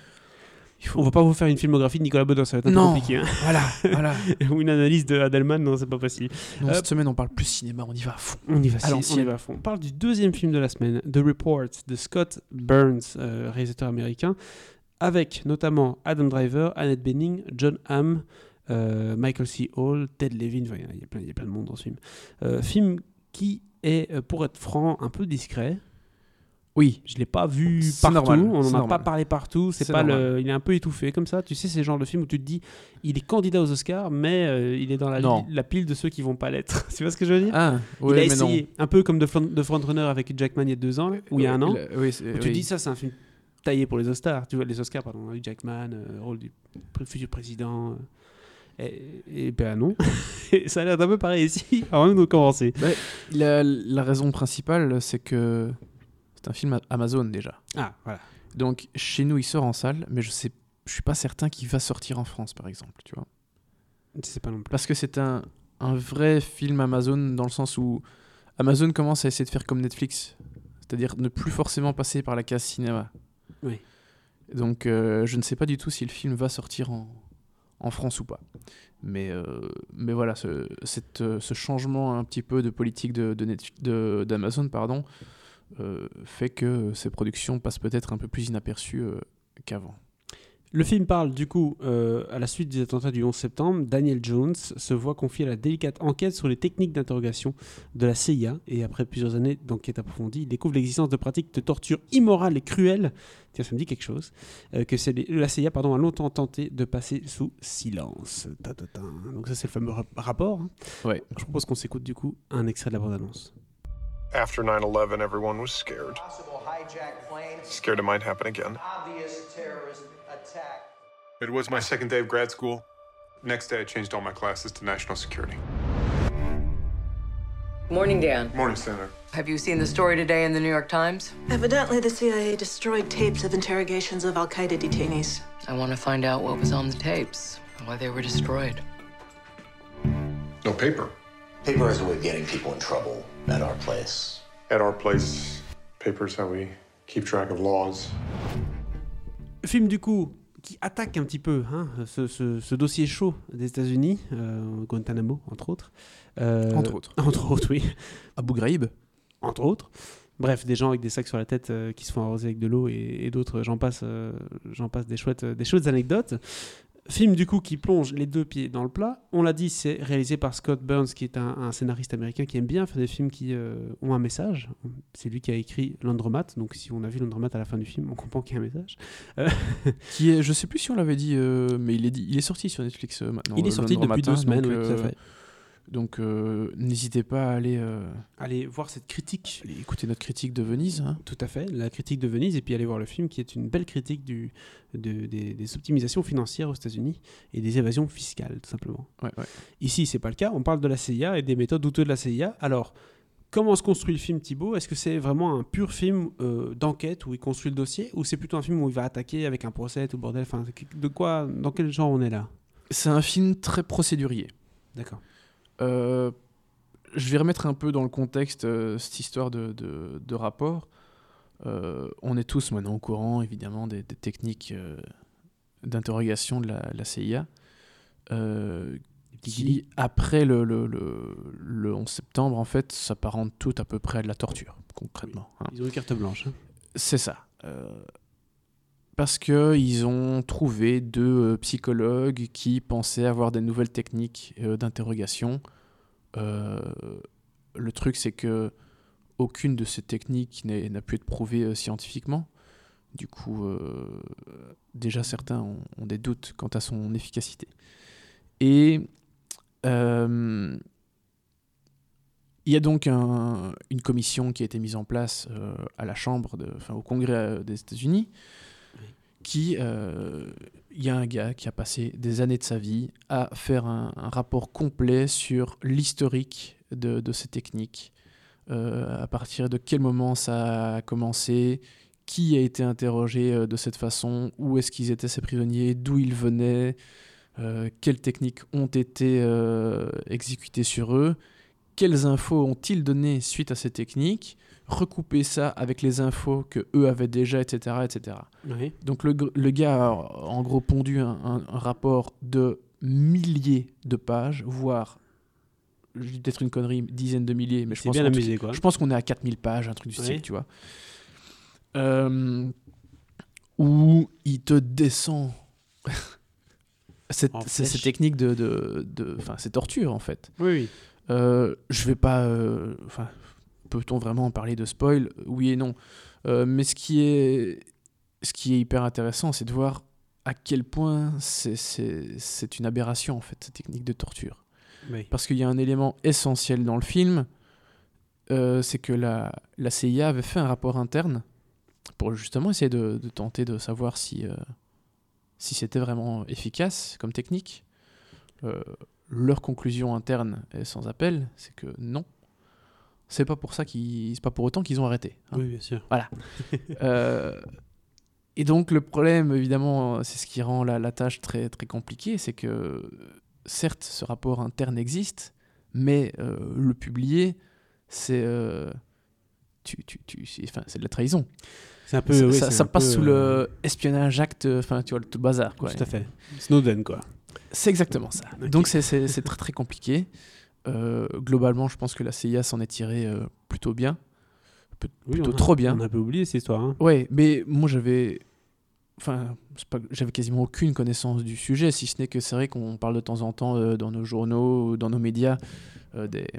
on va pas vous faire une filmographie de Nicolas Bedos, ça va être un peu compliqué. Hein. Voilà. Ou une analyse de Adelman, non, c'est pas possible. Cette semaine, on parle plus cinéma, on y va à fond. On y va à fond. On parle du 2e film de la semaine, The Report, de Scott Burns, réalisateur américain, avec notamment Adam Driver, Annette Bening, John Hamm, Michael C. Hall, Ted Levin, il y a plein de monde dans ce film. Film qui est, pour être franc, un peu discret. Oui, je l'ai pas vu partout, normal, on n'en a pas parlé partout, il est un peu étouffé comme ça. Tu sais, c'est le genre de film où tu te dis, il est candidat aux Oscars, mais il est dans la pile de ceux qui vont pas l'être. Tu vois ce que je veux dire ? Il a essayé, un peu comme The Frontrunner avec Jackman il y a 2 ans, ou il y a 1 an, où tu te dis, ça c'est un film taillé pour les Oscars, tu vois, Hugh Jackman, rôle du futur président... Et ben non, ça a l'air d'un peu pareil ici, avant même de commencer. La raison principale, c'est que c'est un film Amazon déjà. Ah, voilà. Donc chez nous, il sort en salle, mais je suis pas certain qu'il va sortir en France, par exemple, tu vois. Je sais pas non plus. Parce que c'est un vrai film Amazon, dans le sens où Amazon commence à essayer de faire comme Netflix, c'est-à-dire ne plus forcément passer par la case cinéma. Oui. Donc je ne sais pas du tout si le film va sortir en France ou pas. Mais voilà, ce changement un petit peu de politique d'Amazon, fait que ces productions passent peut-être un peu plus inaperçues qu'avant. Le film parle du coup, à la suite des attentats du 11 septembre, Daniel Jones se voit confier la délicate enquête sur les techniques d'interrogation de la CIA, et après plusieurs années d'enquête approfondie, il découvre l'existence de pratiques de torture immorales et cruelles, tiens ça me dit quelque chose, que la CIA a longtemps tenté de passer sous silence. Donc ça c'est le fameux rapport. Hein. Ouais. Je propose qu'on s'écoute du coup un extrait de la bande-annonce. After 9/11, everyone was scared. Scared it might happen again. It was my second day of grad school. Next day, I changed all my classes to national security. Morning, Dan. Morning, Senator. Have you seen the story today in the New York Times? Evidently, the CIA destroyed tapes of interrogations of Al-Qaeda detainees. I want to find out what was on the tapes and why they were destroyed. No paper. Paper is a way of getting people in trouble at our place. At our place, paper's how we keep track of laws. Film du coup qui attaque un petit peu ce dossier chaud des États-Unis, Guantanamo entre autres. Entre autres, oui. Abu Ghraib. Entre autres. Bref, des gens avec des sacs sur la tête qui se font arroser avec de l'eau et d'autres, j'en passe des chouettes anecdotes. Film du coup qui plonge les deux pieds dans le plat. On l'a dit, c'est réalisé par Scott Burns, qui est un scénariste américain qui aime bien faire des films qui ont un message. C'est lui qui a écrit Laundromat, donc si on a vu Laundromat à la fin du film, on comprend qu'il y a un message. Qui est, je sais plus si on l'avait dit, mais il est sorti sur Netflix maintenant. Il est sorti depuis 2 semaines, oui, tout à fait. Donc n'hésitez pas à aller voir cette critique. Allez écouter notre critique de Venise. Hein. Tout à fait, la critique de Venise, et puis aller voir le film qui est une belle critique des optimisations financières aux États-Unis et des évasions fiscales, tout simplement. Ouais. Ici, c'est pas le cas. On parle de la CIA et des méthodes douteuses de la CIA. Alors, comment se construit le film, Thibaut ? Est-ce que c'est vraiment un pur film d'enquête où il construit le dossier, ou c'est plutôt un film où il va attaquer avec un procès, tout le bordel ? Enfin, dans quel genre on est là ? C'est un film très procédurier. D'accord. Je vais remettre un peu dans le contexte cette histoire de rapport. On est tous maintenant au courant, évidemment, des techniques d'interrogation de la CIA qui, après le 11 septembre, en fait, s'apparentent toutes à peu près à de la torture, concrètement. Oui. Ils ont une carte blanche. Hein. C'est ça. Parce qu'ils ont trouvé 2 psychologues qui pensaient avoir des nouvelles techniques d'interrogation. Le truc, c'est que aucune de ces techniques n'a pu être prouvée scientifiquement. Du coup, déjà certains ont des doutes quant à son efficacité. Et il y a donc une commission qui a été mise en place à la Chambre, au Congrès des États-Unis. Il y a un gars qui a passé des années de sa vie à faire un rapport complet sur l'historique de ces techniques, à partir de quel moment ça a commencé, qui a été interrogé de cette façon, où est-ce qu'ils étaient ces prisonniers, d'où ils venaient, quelles techniques ont été exécutées sur eux, quelles infos ont-ils donné suite à ces techniques, recouper ça avec les infos que eux avaient déjà, etc. etc. Oui. Donc le gars a en gros pondu un rapport de milliers de pages, voire, je dis peut-être une connerie, dizaines de milliers, mais je pense qu'on est à 4000 pages, un truc du style, tu vois. Où il te descend ces techniques ces tortures, en fait. Oui. Je vais pas... peut-on vraiment parler de spoil ? Oui et non. Mais ce qui est hyper intéressant, c'est de voir à quel point c'est une aberration, en fait, cette technique de torture. Oui. Parce qu'il y a un élément essentiel dans le film, c'est que la CIA avait fait un rapport interne pour justement essayer de tenter de savoir si c'était vraiment efficace comme technique. Leur conclusion interne est sans appel, c'est que non. C'est pas pour autant qu'ils ont arrêté. Hein. Oui, bien sûr. Voilà. Et donc le problème, évidemment, c'est ce qui rend la tâche très très compliquée, c'est que certes, ce rapport interne existe, mais le publier, c'est de la trahison. C'est un peu, ça passe sous le espionnage acte, tu vois, tout le bazar, quoi. Tout à fait. Snowden, quoi. C'est exactement ça. Okay. Donc c'est très très compliqué. Globalement, je pense que la CIA s'en est tirée plutôt bien, plutôt trop bien. On a un peu oublié cette histoire. Hein. Ouais, mais moi j'avais quasiment aucune connaissance du sujet, si ce n'est que c'est vrai qu'on parle de temps en temps dans nos journaux, dans nos médias, des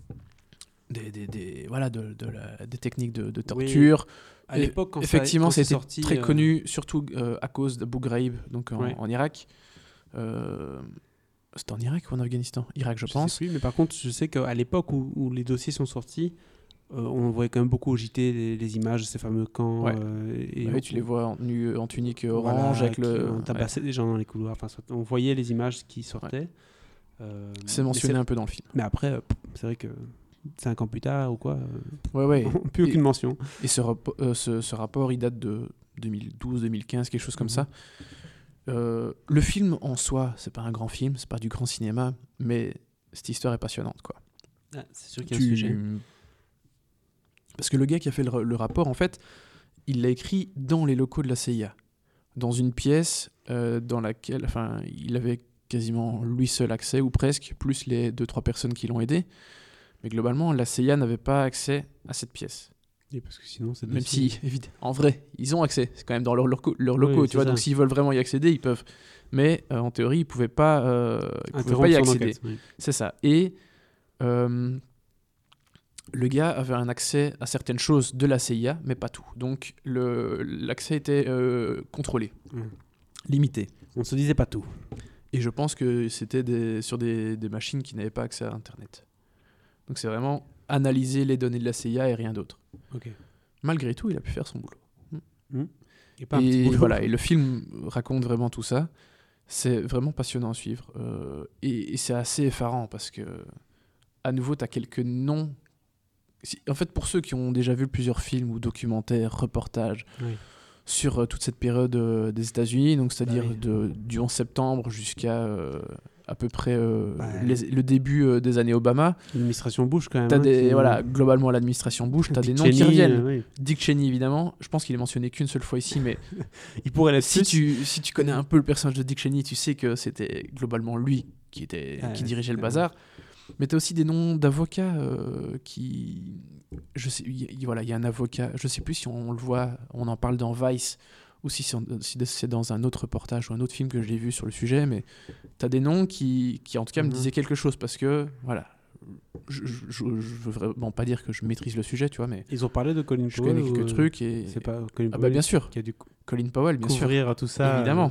techniques de torture. Oui. À l'époque, quand effectivement, ça a été sorti, très connu, surtout à cause d'Abu Ghraib, donc en Irak. C'était en Irak ou en Afghanistan ? Irak, je pense. Sais plus, mais par contre, je sais qu'à l'époque où les dossiers sont sortis, on voyait quand même beaucoup au JT les images de ces fameux camps. Ouais. Tu les vois en tunique orange avec on tabassait des gens dans les couloirs. Enfin, on voyait les images qui sortaient. C'est mentionné un peu dans le film. Mais après, c'est vrai que 5 ans plus tard ou quoi, plus aucune mention. Et ce rapport, il date de 2012-2015, quelque chose comme ça. Le film en soi, c'est pas un grand film, c'est pas du grand cinéma, mais cette histoire est passionnante, quoi. C'est sûr qu'il y a un sujet. Parce que le gars qui a fait le rapport, en fait, il l'a écrit dans les locaux de la CIA, dans une pièce dans laquelle, il avait quasiment lui seul accès, ou presque, plus les 2-3 personnes qui l'ont aidé. Mais globalement, la CIA n'avait pas accès à cette pièce. Et parce que sinon, c'est même si, évidemment, en vrai, ils ont accès. C'est quand même dans leurs locaux, tu vois. Donc, s'ils veulent vraiment y accéder, ils peuvent. Mais en théorie, ils ne pouvaient pas y accéder. Oui. C'est ça. Et le gars avait un accès à certaines choses de la CIA, mais pas tout. Donc, l'accès était contrôlé, limité. On ne se disait pas tout. Et je pense que c'était sur des machines qui n'avaient pas accès à Internet. Donc, c'est vraiment analyser les données de la CIA et rien d'autre. Okay. Malgré tout, il a pu faire son boulot. Et voilà, et le film raconte vraiment tout ça. C'est vraiment passionnant à suivre. Et c'est assez effarant parce que, à nouveau, tu as quelques noms. En fait, pour ceux qui ont déjà vu plusieurs films ou documentaires, reportages sur toute cette période des États-Unis, donc c'est-à-dire du 11 septembre jusqu'à à peu près le début des années Obama. L'administration Bush, quand même. Globalement, l'administration Bush, tu as des noms qui reviennent. Dick Cheney, évidemment. Je pense qu'il est mentionné qu'une seule fois ici, mais il pourrait l'être si tu connais un peu le personnage de Dick Cheney, tu sais que c'était globalement lui qui dirigeait le bazar. Mais tu as aussi des noms d'avocats qui... Je sais, il y a un avocat, je ne sais plus si on le voit, on en parle dans Vice, ou si c'est dans un autre reportage ou un autre film que j'ai vu sur le sujet, mais tu as des noms qui en tout cas me disaient quelque chose, parce que, voilà, je veux vraiment pas dire que je maîtrise le sujet, tu vois, mais... Ils ont parlé de Colin Powell. Je connais quelques trucs et... C'est pas Colin Powell bien sûr. Qui a dû Colin Powell, bien sûr. Couvrir tout ça. Évidemment.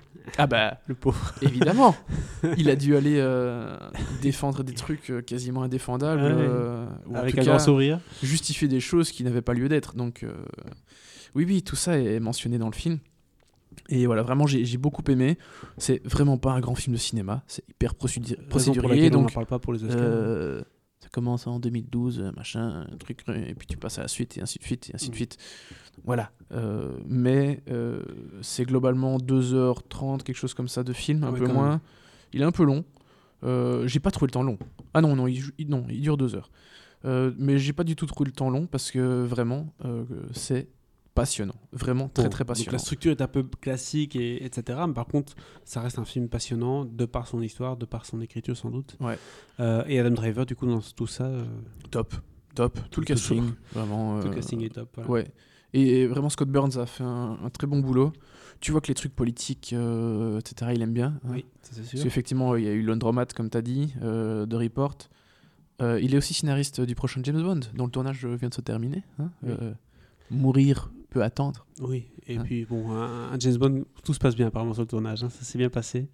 Le pauvre. Évidemment. Il a dû aller défendre des trucs quasiment indéfendables. Ou avec en tout un cas, grand sourire. Justifier des choses qui n'avaient pas lieu d'être. Donc, oui, tout ça est mentionné dans le film. Et voilà, vraiment, j'ai beaucoup aimé. C'est vraiment pas un grand film de cinéma. C'est hyper procédurier. Donc, on n'en parle pas pour les Oscars. Ça commence en 2012, machin, un truc, et puis tu passes à la suite, et ainsi de suite, et ainsi de suite. Voilà. Mais c'est globalement 2h30, quelque chose comme ça de film, un peu moins. Il est un peu long. J'ai pas trouvé le temps long. Ah non, il dure 2 heures. Mais j'ai pas du tout trouvé le temps long parce que vraiment, c'est passionnant. Vraiment très très passionnant. Donc la structure est un peu classique, etc. Mais par contre, ça reste un film passionnant de par son histoire, de par son écriture sans doute. Ouais. Et Adam Driver, du coup, dans tout ça... Top. Tout le casting. Vraiment, tout le casting est top. Voilà. Ouais. Et vraiment, Scott Burns a fait un très bon boulot. Tu vois que les trucs politiques, etc., il aime bien. Oui, ça c'est sûr. Parce qu'effectivement, il y a eu Laundromat, comme tu as dit, The Report. Il est aussi scénariste du prochain James Bond, dont le tournage vient de se terminer. Oui. Mourir peut attendre. Oui, et puis bon, un James Bond, tout se passe bien apparemment sur le tournage. Ça s'est bien passé.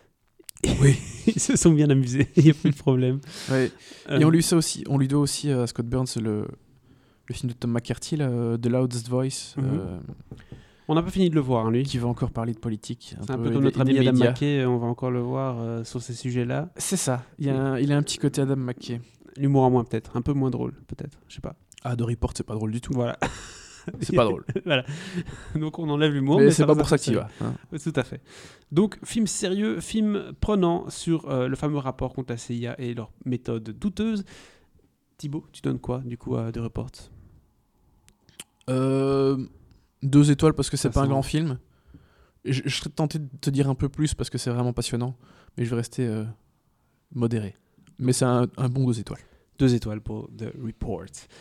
Oui, ils se sont bien amusés, il n'y a plus de problème. Ouais. Et on lui doit aussi à Scott Burns le film de Tom McCarthy, The Loudest Voice. On n'a pas fini de le voir, lui. Qui va encore parler de politique. C'est un peu comme notre ami Adam McKay, on va encore le voir sur ces sujets-là. C'est ça, il a un petit côté Adam McKay. L'humour en moins peut-être, un peu moins drôle peut-être, je sais pas. Ah, The Report, c'est pas drôle du tout. Voilà. C'est pas drôle. Voilà. Donc on enlève l'humour. Mais c'est pas pour ça que tu y vas. Tout à fait. Donc film sérieux, film prenant sur le fameux rapport contre la CIA et leur méthode douteuse. Thibaut, tu donnes quoi du coup à The Report ? 2 étoiles parce que c'est pas un grand film. Je serais tenté de te dire un peu plus parce que c'est vraiment passionnant, mais je vais rester modéré. Mais c'est un bon 2 étoiles. 2 étoiles pour The Report.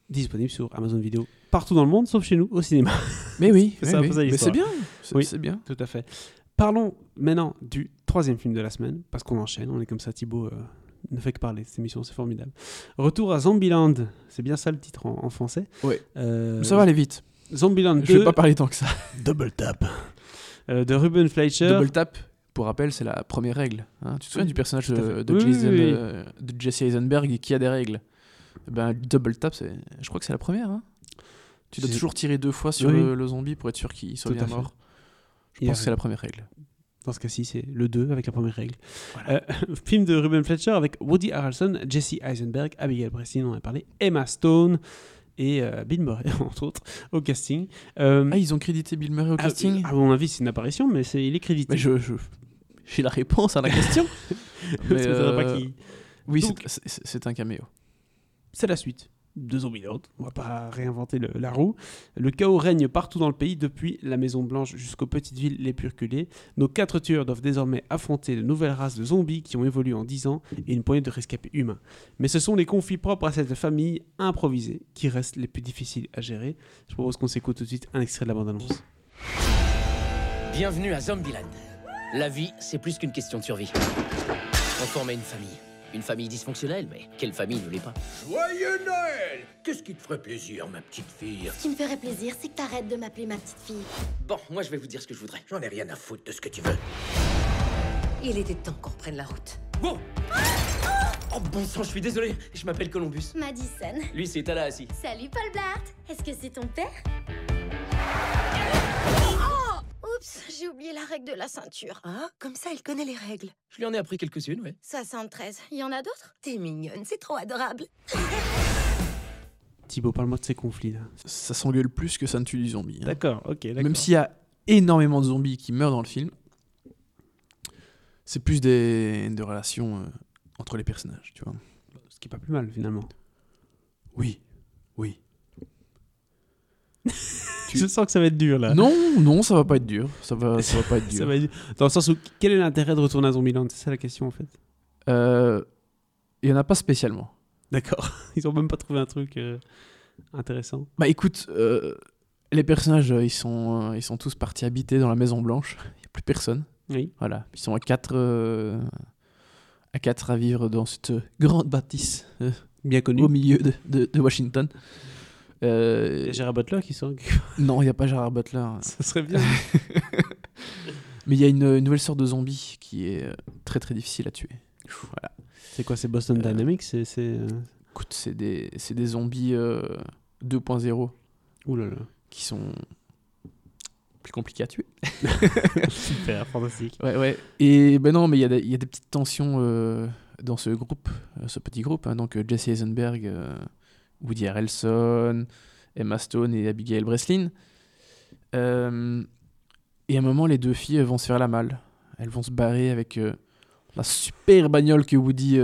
disponible sur Amazon Video partout dans le monde, sauf chez nous, au cinéma. Mais oui, c'est mais c'est bien. Oui, c'est bien. Tout à fait. Parlons maintenant du 3e film de la semaine, parce qu'on enchaîne, on est comme ça, Thibaut ne fait que parler, cette émission, c'est formidable. Retour à Zombieland, c'est bien ça le titre en français. Oui, ça va aller vite. Zombieland 2. Je vais pas parler tant que ça. Double Tap. De Ruben Fleischer. Double Tap, pour rappel, c'est la première règle. Hein. Tu te souviens du personnage de Jesse Eisenberg qui a des règles? Double Tap, je crois que c'est la première. Hein. Tu dois toujours tirer 2 fois sur le zombie pour être sûr qu'il soit bien mort. Je pense que c'est la première règle. Dans ce cas-ci, c'est le 2 avec la première règle. Voilà. Film de Ruben Fleischer avec Woody Harrelson, Jesse Eisenberg, Abigail Breslin, on en a parlé, Emma Stone et Bill Murray, entre autres, au casting. Ils ont crédité Bill Murray au casting? À mon avis, c'est une apparition, mais il est crédité. Mais j'ai la réponse à la question. Mais pas qui... Oui, donc, c'est un caméo. C'est la suite de Zombieland. On va pas réinventer la roue. Le chaos règne partout dans le pays, depuis la Maison Blanche jusqu'aux petites villes les plus reculées. Nos 4 tueurs doivent désormais affronter de nouvelles races de zombies qui ont évolué en 10 ans et une poignée de rescapés humains. Mais ce sont les conflits propres à cette famille improvisée qui restent les plus difficiles à gérer. Je propose qu'on s'écoute tout de suite un extrait de la bande-annonce. Bienvenue à Zombieland. La vie, c'est plus qu'une question de survie. On formait une famille. Une famille dysfonctionnelle, mais quelle famille ne l'est pas? Joyeux Noël! Qu'est-ce qui te ferait plaisir, ma petite fille? Ce qui me ferait plaisir, c'est que t'arrêtes de m'appeler ma petite fille. Bon, moi je vais vous dire ce que je voudrais. J'en ai rien à foutre de ce que tu veux. Il était temps qu'on reprenne la route. Bon! Oh bon sang, je suis désolé. Je m'appelle Columbus. Madison. Lui, c'est Tallahassee. Salut Paul Blart. Est-ce que c'est ton père? Oups, j'ai oublié la règle de la ceinture. Ah, comme ça, il connaît les règles. Je lui en ai appris quelques-unes, ouais. 73. Il y en a d'autres? T'es mignonne, c'est trop adorable. Thibaut, parle-moi de ces conflits là. Ça s'engueule plus que ça ne tue du zombie. Hein. D'accord. Même s'il y a énormément de zombies qui meurent dans le film, c'est plus des relations entre les personnages, tu vois. Ce qui est pas plus mal finalement. Oui. Je sens que ça va être dur là. Non, ça va pas être dur. Ça va pas être dur. Ça va être... Dans le sens où, quel est l'intérêt de retourner à Zombieland? C'est ça la question en fait. Il y en a pas spécialement. D'accord. Ils ont même pas trouvé un truc intéressant. Bah écoute, les personnages ils sont tous partis habiter dans la Maison Blanche. Il y a plus personne. Oui. Voilà. Ils sont à 4 à vivre dans cette grande bâtisse bien connue au milieu de Washington. Il y a Gerard Butler qui sort. Non, il n'y a pas Gerard Butler. Ça serait bien. Mais il y a une nouvelle sorte de zombie qui est très très difficile à tuer. Voilà. C'est quoi, c'est Boston Dynamics? Écoute, c'est des zombies 2.0. Ouh là là. Qui sont plus compliqués à tuer. Super, fantastique. Ouais. Et ben non, mais il y a des petites tensions dans ce groupe, ce petit groupe. Hein, donc Jesse Eisenberg, Woody Harrelson, Emma Stone et Abigail Breslin. Et à un moment, les 2 filles vont se faire la malle. Elles vont se barrer avec la super bagnole que Woody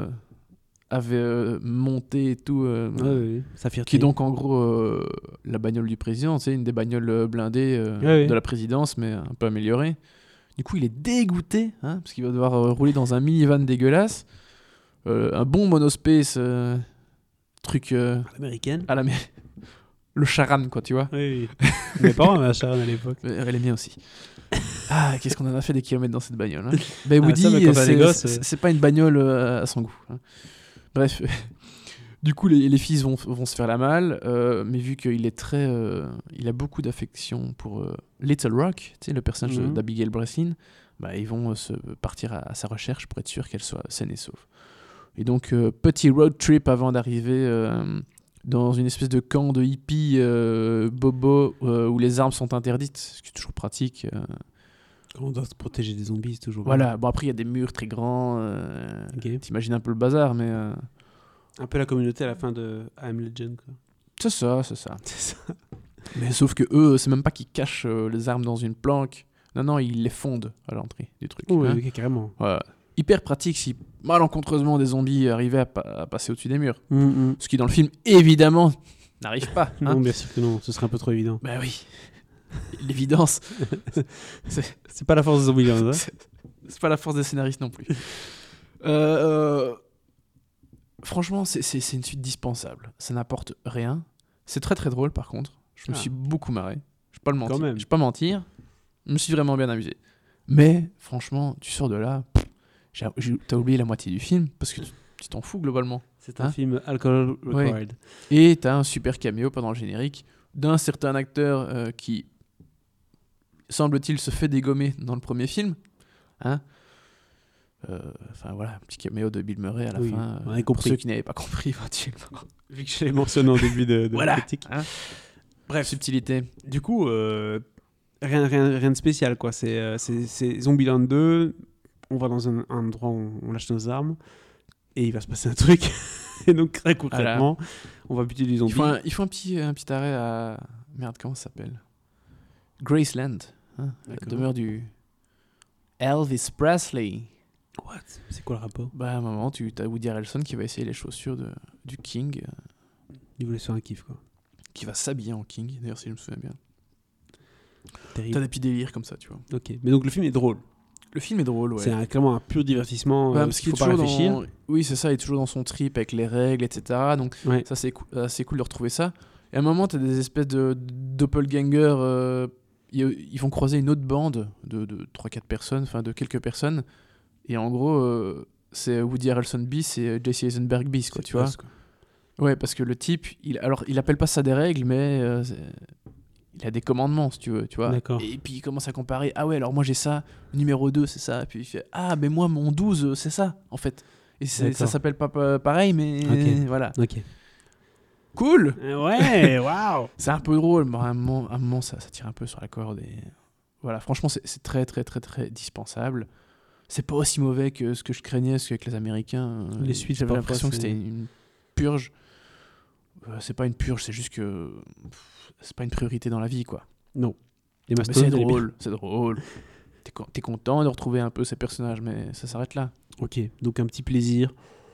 avait montée et tout. Oui, sa fierté. Qui est donc en gros la bagnole du président, une des bagnoles blindées de la présidence, mais un peu améliorée. Du coup, il est dégoûté, parce qu'il va devoir rouler dans un minivan dégueulasse. Un bon monospace... truc américaine le Charan, quoi, tu vois. Oui. Mes parents avaient un Charan à l'époque. Elle est bien aussi. Qu'est-ce qu'on en a fait des kilomètres dans cette bagnole, hein. Ben Woody, c'est pas une bagnole à son goût, hein. Bref, du coup les filles vont se faire la malle, mais vu qu'il est il a beaucoup d'affection pour Little Rock, tu sais, le personnage d'Abigail Breslin, ils vont partir à sa recherche pour être sûr qu'elle soit saine et sauve. Et donc, petit road trip avant d'arriver dans une espèce de camp de hippies bobo où les armes sont interdites, ce qui est toujours pratique. On doit se protéger des zombies, c'est toujours voilà, bon après il y a des murs très grands, t'imagines un peu le bazar, mais... Un peu la communauté à la fin de I'm Legend, quoi. C'est ça. Mais sauf que eux, c'est même pas qu'ils cachent les armes dans une planque, non, ils les fondent à l'entrée du truc. Oui, carrément. Voilà. Hyper pratique si malencontreusement des zombies arrivaient à passer au-dessus des murs. Ce qui dans le film évidemment n'arrive pas. Non, bien sûr que non, ce serait un peu trop évident. Bah oui, l'évidence. c'est pas la force des zombies, hein. C'est pas la force des scénaristes non plus. franchement, c'est une suite dispensable. Ça n'apporte rien. C'est très très drôle par contre. Je me suis beaucoup marré. Je vais pas mentir. Je me suis vraiment bien amusé. Mais franchement, tu sors de là, t'as oublié la moitié du film parce que tu t'en fous globalement. C'est un film Alcohol Required. Ouais. Et t'as un super caméo pendant le générique d'un certain acteur qui, semble-t-il, se fait dégommer dans le premier film. Enfin voilà, un petit caméo de Bill Murray à la fin. Pour ceux qui n'avaient pas compris, éventuellement. Vu que je l'ai mentionné en début de voilà. la critique. Bref, subtilité. Du coup, rien de spécial, quoi. C'est Zombieland 2. On va dans un endroit où on lâche nos armes et il va se passer un truc. Et donc, très concrètement, on va buter des zombies. Il faut un petit arrêt à... Merde, comment ça s'appelle ? Graceland. La demeure du Elvis Presley. What ? C'est quoi le rapport ? À un moment, tu as Woody Harrelson qui va essayer les chaussures du King. Il voulait se faire un kiff, quoi. Qui va s'habiller en King, d'ailleurs, si je me souviens bien. Terrible. T'as des petits délires comme ça, tu vois. Ok, mais donc le film est drôle. Le film est drôle, ouais. C'est clairement un pur divertissement. Parce qu'il faut pas réfléchir. Oui, c'est ça, il est toujours dans son trip avec les règles, etc. Donc ça, c'est cool de retrouver ça. Et à un moment, t'as des espèces de doppelgangers. Ils vont croiser une autre bande de 3-4 personnes, enfin de quelques personnes. Et en gros, c'est Woody Harrelson bis et Jesse Eisenberg bis, quoi, tu vois. Quoi. Ouais, parce que le type, il appelle pas ça des règles, mais il a des commandements, si tu veux, tu vois. D'accord. Et puis il commence à comparer. Ah ouais, alors moi j'ai ça, numéro 2, c'est ça. Et puis il fait, ah, mais moi mon 12, c'est ça, en fait. Et ça s'appelle pas pareil, mais voilà. Ok. Cool. Ouais, waouh. C'est un peu drôle, mais à un moment ça tire un peu sur la corde. Et voilà, franchement, c'est très, très, très, très dispensable. C'est pas aussi mauvais que ce que je craignais, parce qu'avec les Américains, les suites, j'avais l'impression que c'était une purge. C'est pas une purge, c'est juste que c'est pas une priorité dans la vie, quoi. Non. Mais c'est drôle. T'es content de retrouver un peu ces personnages, mais ça s'arrête là. Ok, donc un petit plaisir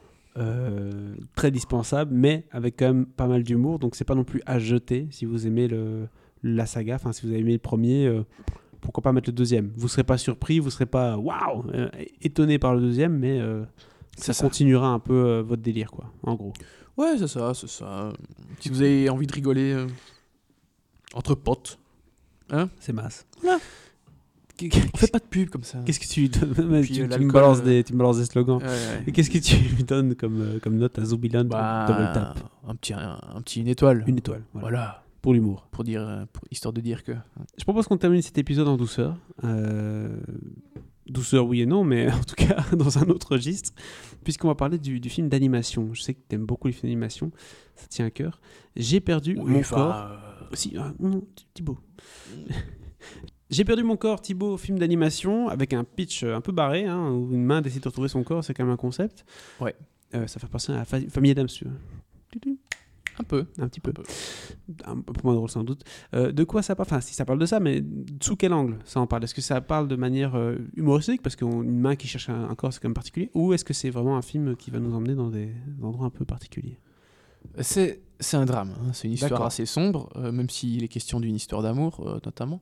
très dispensable, mais avec quand même pas mal d'humour, donc c'est pas non plus à jeter si vous aimez la saga, enfin si vous avez aimé le premier, pourquoi pas mettre le deuxième. Vous serez pas surpris, vous serez pas waouh étonné par le deuxième, mais ça continuera un peu votre délire, quoi, en gros. Ouais, c'est ça. Si vous avez envie de rigoler entre potes, c'est masse. Voilà. On fait pas de pub comme ça. Qu'est-ce que tu lui donnes? Tu me balances des slogans. Ouais. Et qu'est-ce que tu lui donnes comme note à Zombieland Double Tap? Une étoile. Une étoile, voilà. Pour l'humour. Histoire de dire que... Je propose qu'on termine cet épisode en douceur. Douceur, oui et non, mais en tout cas dans un autre registre, puisqu'on va parler du film d'animation. Je sais que tu aimes beaucoup les films d'animation, ça tient à cœur. J'ai perdu mon corps... Thibaut. J'ai perdu mon corps, Thibaut, film d'animation, avec un pitch un peu barré, où une main décide de retrouver son corps, c'est quand même un concept. Ouais. Ça fait penser à la famille Adams, tu vois. Un petit peu. Un peu moins drôle sans doute. De quoi ça parle ? Enfin, si ça parle de ça, mais sous quel angle ça en parle ? Est-ce que ça parle de manière humoristique, parce qu'une main qui cherche un corps, c'est quand même particulier, ou est-ce que c'est vraiment un film qui va nous emmener dans des endroits un peu particuliers ? C'est un drame, c'est une histoire assez sombre, même s'il est question d'une histoire d'amour, notamment,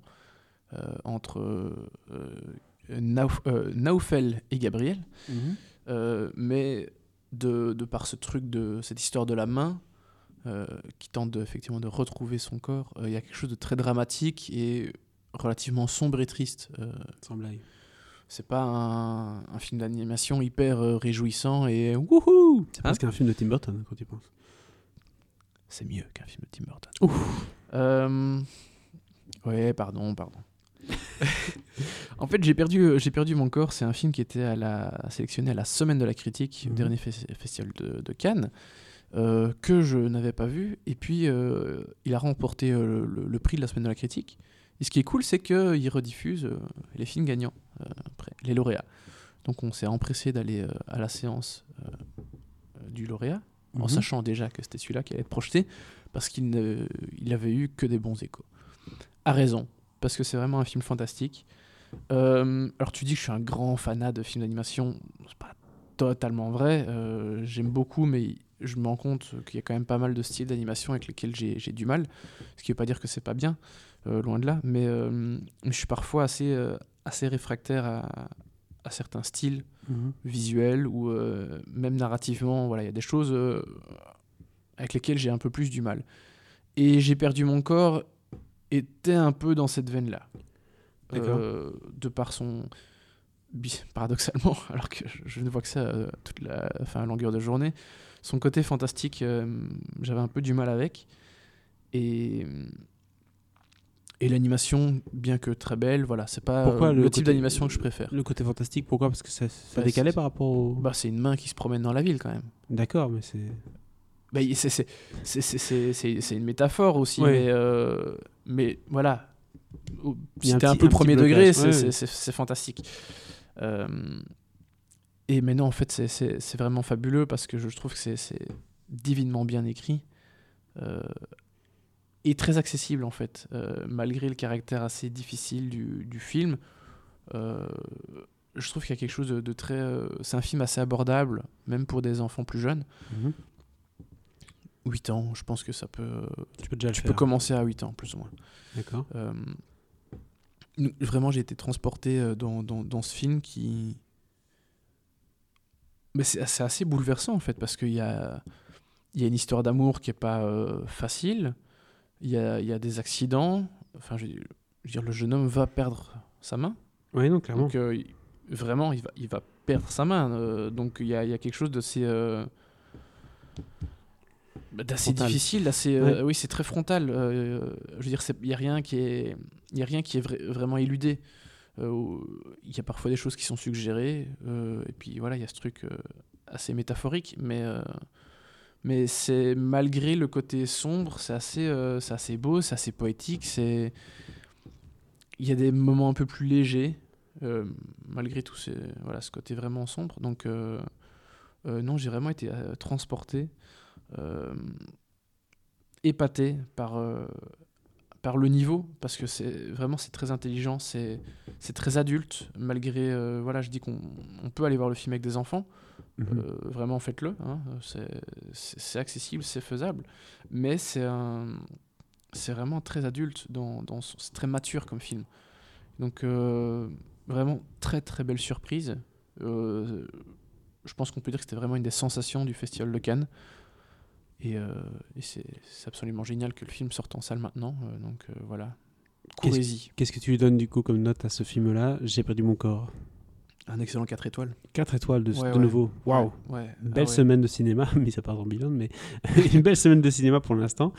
entre Naoufel et Gabriel. Mais de par ce truc de cette histoire de la main, qui tente effectivement de retrouver son corps, il y a quelque chose de très dramatique et relativement sombre et triste. Sans blague. C'est pas un film d'animation hyper réjouissant et wouhou. C'est presque un film de Tim Burton quand tu penses. C'est mieux qu'un film de Tim Burton. Ouais, pardon. En fait, j'ai perdu mon corps. C'est un film qui était sélectionné à la Semaine de la Critique, au dernier festival de Cannes. Que je n'avais pas vu, et puis il a remporté le prix de la Semaine de la Critique. Et ce qui est cool, c'est qu'il rediffuse les films gagnants, après, les lauréats. Donc on s'est empressé d'aller à la séance du lauréat, en sachant déjà que c'était celui-là qui allait être projeté, parce qu'il n'avait eu que des bons échos. À raison, parce que c'est vraiment un film fantastique. Alors tu dis que je suis un grand fanat de films d'animation, c'est pas totalement vrai, j'aime beaucoup, mais je me rends compte qu'il y a quand même pas mal de styles d'animation avec lesquels j'ai du mal, ce qui veut pas dire que c'est pas bien, loin de là, mais je suis parfois assez réfractaire à certains styles visuels ou même narrativement. Voilà, il y a des choses avec lesquelles j'ai un peu plus du mal. Et J'ai perdu mon corps était un peu dans cette veine-là. De par son... Paradoxalement, alors que je ne vois que ça toute la longueur de journée, son côté fantastique, j'avais un peu du mal avec. Et l'animation, bien que très belle, voilà, c'est pas le type d'animation que je préfère. Le côté fantastique, pourquoi ? Parce que ça décalait par rapport au... c'est une main qui se promène dans la ville, quand même. D'accord, mais c'est... C'est une métaphore aussi, mais voilà. Si t'es un peu premier degré, c'est fantastique. Mais non, en fait, c'est vraiment fabuleux parce que je trouve que c'est divinement bien écrit et très accessible, en fait. Malgré le caractère assez difficile du film, je trouve qu'il y a quelque chose de très... c'est un film assez abordable, même pour des enfants plus jeunes. 8 ans, je pense que ça peut... Tu peux commencer à 8 ans, plus ou moins. D'accord. Vraiment, j'ai été transporté dans ce film qui... Mais c'est assez bouleversant, en fait, parce qu'il y a une histoire d'amour qui n'est pas facile. Il y a des accidents. Enfin, je veux dire, le jeune homme va perdre sa main. Oui, non, clairement. Donc, vraiment, il va perdre sa main. Donc, il y a quelque chose d'assez difficile, oui, c'est très frontal. Je veux dire, il y a rien qui est vraiment éludé. Il y a parfois des choses qui sont suggérées, et puis voilà, il y a ce truc assez métaphorique, mais c'est malgré le côté sombre, c'est assez beau, c'est assez poétique. Il y a des moments un peu plus légers, malgré tout, ce côté vraiment sombre. Donc non, j'ai vraiment été transporté. Épaté par le niveau, parce que c'est très intelligent, c'est très adulte, malgré je dis qu'on peut aller voir le film avec des enfants. Vraiment, faites-le, hein, c'est accessible, c'est faisable, mais c'est vraiment très adulte, c'est très mature comme film. Donc vraiment très très belle surprise. Je pense qu'on peut dire que c'était vraiment une des sensations du Festival de Cannes. Et c'est absolument génial que le film sorte en salle maintenant. Donc voilà, courez-y. Qu'est-ce que tu lui donnes du coup comme note à ce film-là ? J'ai perdu mon corps. Un excellent 4 étoiles. 4 étoiles de nouveau. Waouh. Belle semaine de cinéma, mis à part Zombieland, mais une belle semaine de cinéma pour l'instant.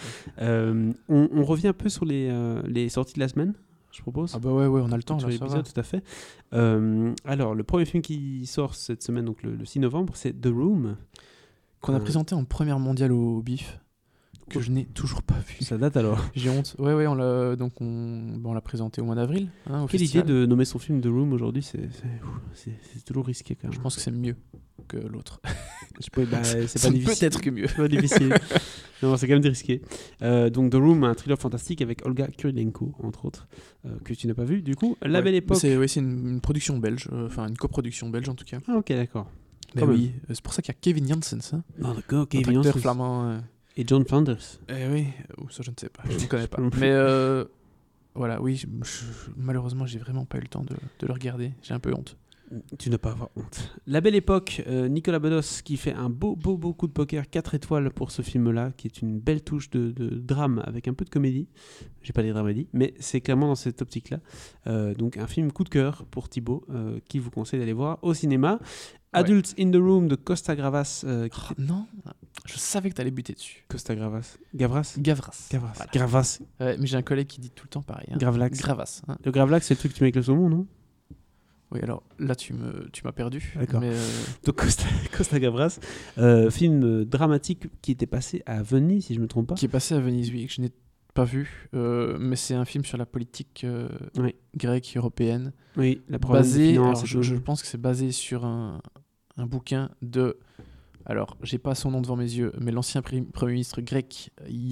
On revient un peu sur les sorties de la semaine, je propose. Ah bah ouais, on a le temps. Sur l'épisode, tout à fait. Alors, le premier film qui sort cette semaine, donc le 6 novembre, c'est The Room. Qu'on a présenté en première mondiale au BIF, que je n'ai toujours pas vu. Ça date alors. J'ai honte. Ouais, on l'a présenté au mois d'avril. Hein, quelle idée de nommer son film The Room aujourd'hui, c'est toujours risqué quand même. Je pense que c'est mieux que l'autre. c'est pas difficile. Peut-être que mieux. C'est pas difficile. Non, c'est quand même risqué. Donc The Room, un thriller fantastique avec Olga Kurylenko, entre autres, que tu n'as pas vu. Du coup, La Belle Époque. C'est une production belge, une coproduction belge en tout cas. Ah ok, d'accord. Mais oui, c'est pour ça qu'il y a Kevin Janssens. Hein, non, d'accord, Kevin Janssens. Flamand. Et John Flanders. Oui, ça je ne sais pas, je ne connais pas. Mais voilà, oui, malheureusement, j'ai vraiment pas eu le temps de le regarder. J'ai un peu honte. Tu n'as pas à avoir honte. La Belle Époque, Nicolas Bedos qui fait un beau coup de poker, 4 étoiles pour ce film-là, qui est une belle touche de drame avec un peu de comédie. J'ai pas dit dramédie, mais c'est clairement dans cette optique-là. Donc un film coup de cœur pour Thibaut, qui vous conseille d'aller voir au cinéma. Adults in the Room de Costa Gavras. Non, je savais que t'allais buter dessus. Costa Gavras. Gavras. Voilà. Gravas. Mais j'ai un collègue qui dit tout le temps pareil. Hein. Gravlax. Hein. Le Gravlax, c'est le truc que tu mets avec le saumon, non ? Oui, alors là, tu m'as perdu. D'accord. Mais Donc Costa Gavras, film dramatique qui était passé à Venise, si je ne me trompe pas. Qui est passé à Venise, oui, que je n'ai pas vu. Mais c'est un film sur la politique grecque, européenne. Oui, la basé, alors, je pense que c'est basé sur un bouquin alors j'ai pas son nom devant mes yeux, mais l'ancien premier ministre grec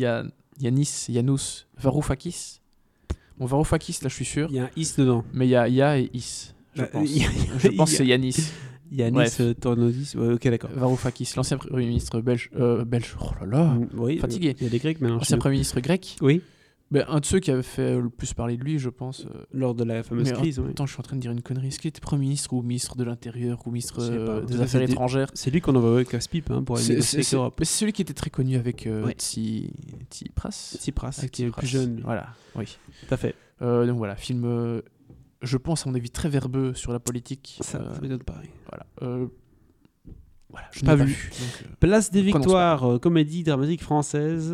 Yanis Varoufakis. Bon, Varoufakis, là je suis sûr. Il y a un is dedans. Mais il y a Ya et Is, je pense. Je pense que c'est Yanis. Yanis Tornodis, ok d'accord. Varoufakis, l'ancien premier ministre belge. Oh là là, oui, fatigué. Il y a des Grecs maintenant. L'ancien premier ministre grec. Oui. Un de ceux qui avait fait le plus parler de lui, je pense. Lors de la fameuse crise. Attends, je suis en train de dire une connerie. Est-ce qu'il était Premier ministre ou ministre de l'Intérieur ou ministre des Affaires étrangères? C'est lui qu'on envoie avec casse-pipe pour aller négocier avec l'Europe. Mais c'est celui qui était très connu avec Tsipras. Tsipras, qui est le plus jeune. Voilà, oui. Tout à fait. Donc voilà, film, je pense, à mon avis, très verbeux sur la politique. Ça m'étonne pas. Voilà. Voilà, je n'ai pas vu. Donc, Place des Victoires, comédie dramatique française.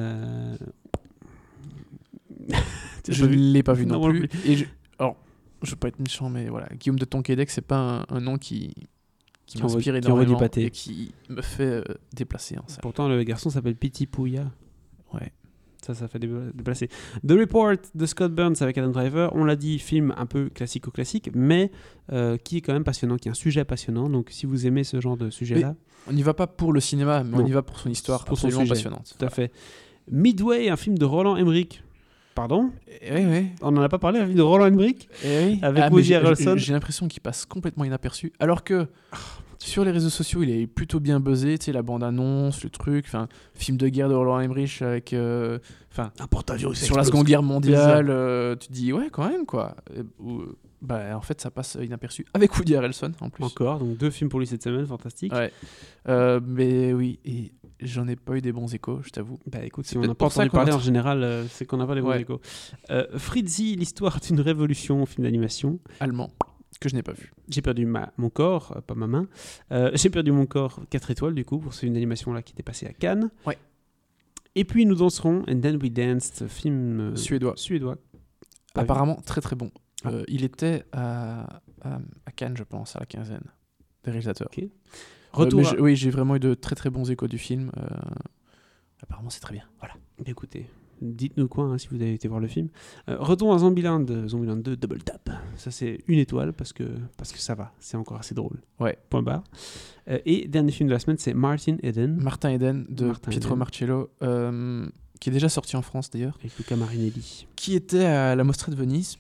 Je ne l'ai pas vu non plus. Alors, je ne veux pas être méchant, mais voilà, Guillaume de Tonquédec, c'est pas un nom qui m'inspire énormément et qui me fait déplacer en salle. Pourtant, le garçon s'appelle Piti Pouya. Ouais. Ça fait déplacer. The Report de Scott Burns avec Adam Driver, on l'a dit, film un peu classico-classique, mais qui est quand même passionnant, qui est un sujet passionnant. Donc si vous aimez ce genre de sujet-là... Mais on n'y va pas pour le cinéma, mais on y va pour son histoire absolument passionnante. Tout à fait. Midway, un film de Roland Emmerich. Pardon ? Oui. On n'en a pas parlé, un film de Roland Emmerich avec Woody Harrelson. J'ai l'impression qu'il passe complètement inaperçu, alors que... Sur les réseaux sociaux, il est plutôt bien buzzé, tu sais, la bande-annonce, le truc, film de guerre de Roland Emmerich avec, un porte-avions sur la Seconde Guerre mondiale, tu te dis ouais quand même quoi. En fait, ça passe inaperçu avec Woody Harrelson en plus. Encore, donc 2 films pour lui cette semaine, fantastique. Ouais. Mais oui, et j'en ai pas eu des bons échos, je t'avoue. Écoute, si on n'a pas entendu parler en général, c'est qu'on n'a pas des bons échos. Fritzy, l'histoire d'une révolution, film d'animation allemand. Que je n'ai pas vu. J'ai perdu mon corps, pas ma main. J'ai perdu mon corps 4 étoiles du coup, pour une animation là qui était passée à Cannes. Ouais. Et puis nous danserons And Then We Danced, film suédois. Apparemment très très bon. Il était à Cannes, je pense, à la quinzaine des réalisateurs. Okay. Oui, j'ai vraiment eu de très très bons échos du film. Apparemment c'est très bien. Voilà. Écoutez. Dites-nous quoi si vous avez été voir le film. Retour à Zombieland 2 Double Tap. Ça c'est 1 étoile parce que ça va, c'est encore assez drôle. Ouais. Point barre. Et dernier film de la semaine, c'est Martin Eden de Pietro Marcello, qui est déjà sorti en France d'ailleurs. Avec Luca Marinelli. Qui était à la Mostra de Venise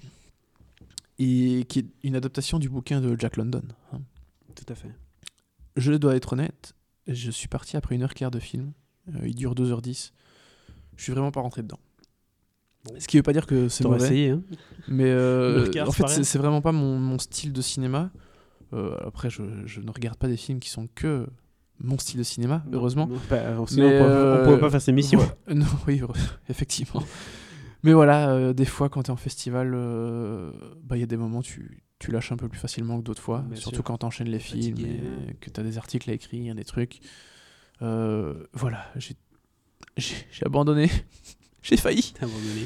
et qui est une adaptation du bouquin de Jack London. Tout à fait. Je dois être honnête, je suis parti après 1h15 de film. Il dure 2h10. Je suis vraiment pas rentré dedans. Bon. Ce qui veut pas dire que c'est mauvais. Essayé, hein. Mais en fait, c'est vraiment pas mon style de cinéma. Après, je ne regarde pas des films qui sont que mon style de cinéma, heureusement. Sinon, on pourrait pas faire cette émission. Non, oui, effectivement. Mais voilà, des fois, quand tu es en festival, y a des moments où tu lâches un peu plus facilement que d'autres fois. Bien surtout sûr. Quand tu enchaînes les films et que tu as des articles à écrire, des trucs. Voilà, j'ai abandonné. J'ai failli.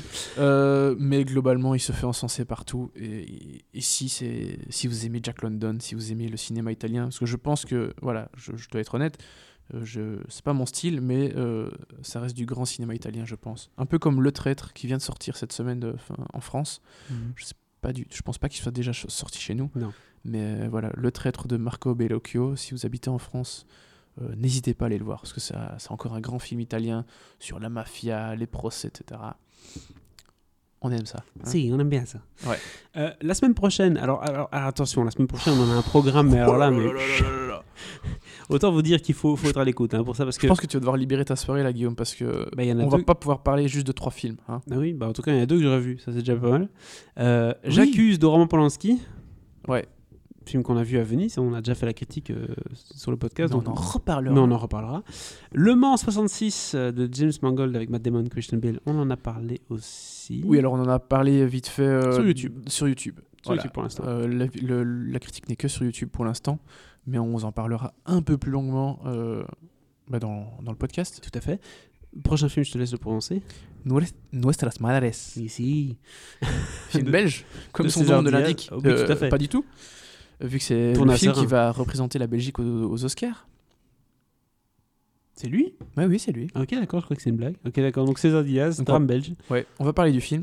Mais globalement, il se fait encenser partout. Et si vous aimez Jack London, si vous aimez le cinéma italien, parce que je pense que, voilà, je dois être honnête, c'est pas mon style, mais ça reste du grand cinéma italien, je pense. Un peu comme Le Traître, qui vient de sortir cette semaine en France. Je pense pas qu'il soit déjà sorti chez nous. Non. Mais voilà, Le Traître de Marco Bellocchio, si vous habitez en France... n'hésitez pas à aller le voir, parce que c'est encore un grand film italien sur la mafia, les procès, etc. On aime ça. Si, on aime bien ça. Ouais. La semaine prochaine, alors attention, la semaine prochaine, on a un programme, mais alors là, autant vous dire qu'il faut être à l'écoute pour ça. Parce que... Je pense que tu vas devoir libérer ta soirée, là, Guillaume, parce que on va pas pouvoir parler juste de 3 films. Ah oui, en tout cas, il y en a 2 que j'aurais vus, ça c'est déjà pas mal. J'accuse de Roman Polanski. Ouais. Film qu'on a vu à Venise, on a déjà fait la critique sur le podcast. Donc on en reparlera. Non, on en reparlera. Le Mans 66 de James Mangold avec Matt Damon, Christian Bale, on en a parlé aussi. Oui, alors on en a parlé vite fait sur YouTube. Sur YouTube pour l'instant. La critique n'est que sur YouTube pour l'instant, mais on vous en parlera un peu plus longuement dans le podcast. Tout à fait. Prochain film, je te laisse le prononcer. Nuestras Madres. Ici. Film belge, comme son nom ne l'indique. Oui, tout à fait. Pas du tout. Vu que c'est le film qui va représenter la Belgique aux Oscars. C'est lui ? Oui, c'est lui. Ok, d'accord, je crois que c'est une blague. Ok, d'accord, donc César Diaz, drame belge. Ouais, on va parler du film.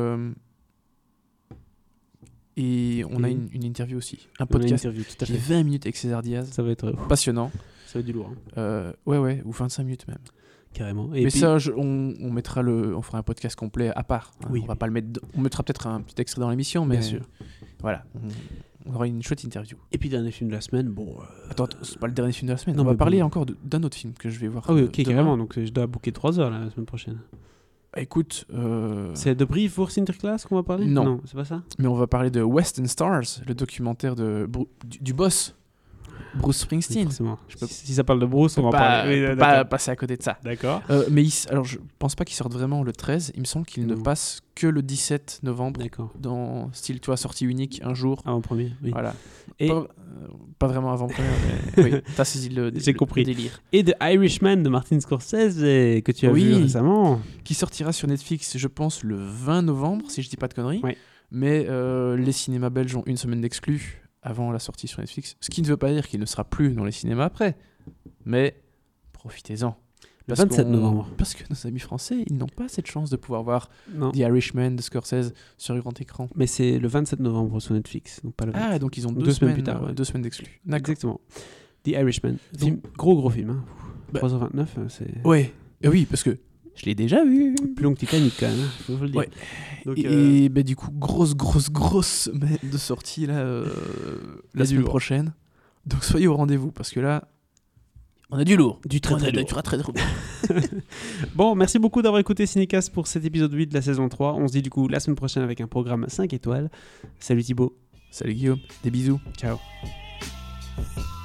Et on a une interview aussi. Un podcast qui est 20 minutes avec César Diaz. Ça va être passionnant. Ça va être du lourd. Ouais, ou 25 minutes même. Carrément. Et mais puis... ça, on mettra on fera un podcast complet à part. Oui. On va pas le mettre. On mettra peut-être un petit extrait dans l'émission, mais bien sûr. Voilà. On aura une chouette interview. Et puis dernier film de la semaine, Attends, c'est pas le dernier film de la semaine. Non, on va parler encore d'un autre film que je vais voir. Ah oui, ok, carrément. Donc je dois booker 3 heures la semaine prochaine. Écoute, c'est The Brief for Sinterklaas qu'on va parler ? Non, c'est pas ça. Mais on va parler de Western Stars, le documentaire du boss Bruce Springsteen. Si ça parle de Bruce, on va parler. Pas passer à côté de ça. D'accord. Mais alors, je pense pas qu'il sorte vraiment le 13. Il me semble qu'il ne passe que le 17 novembre. D'accord. Dans style, tu vois, sortie unique un jour. Avant-première. Oui. Voilà. Et pas vraiment avant-première, mais oui, t'as saisi le délire. Et The Irishman de Martin Scorsese que tu as vu récemment. Qui sortira sur Netflix, je pense, le 20 novembre, si je dis pas de conneries. Oui. Mais les cinémas belges ont une semaine d'exclus avant la sortie sur Netflix. Ce qui ne veut pas dire qu'il ne sera plus dans les cinémas après. Mais profitez-en. Le 27 novembre. Parce que nos amis français, ils n'ont pas cette chance de pouvoir voir The Irishman de Scorsese sur grand écran. Mais c'est le 27 novembre sur Netflix, donc pas le 20. Ah, donc ils ont 2 semaines plus tard. Ouais. 2 semaines d'exclus. Exactement. The Irishman. Gros film. Hein. 3h29, c'est... Ouais. Et oui, parce que je l'ai déjà vu. Plus long que Titanic, quand même. Faut le dire. Ouais. Donc, et du coup, grosse semaine de sortie là, la semaine prochaine. Donc soyez au rendez-vous, parce que là, on a du lourd. Du très lourd. Très lourd. Bon, merci beaucoup d'avoir écouté Cinécast pour cet épisode 8 de la saison 3. On se dit du coup la semaine prochaine avec un programme 5 étoiles. Salut Thibaut. Salut Guillaume. Des bisous. Ciao.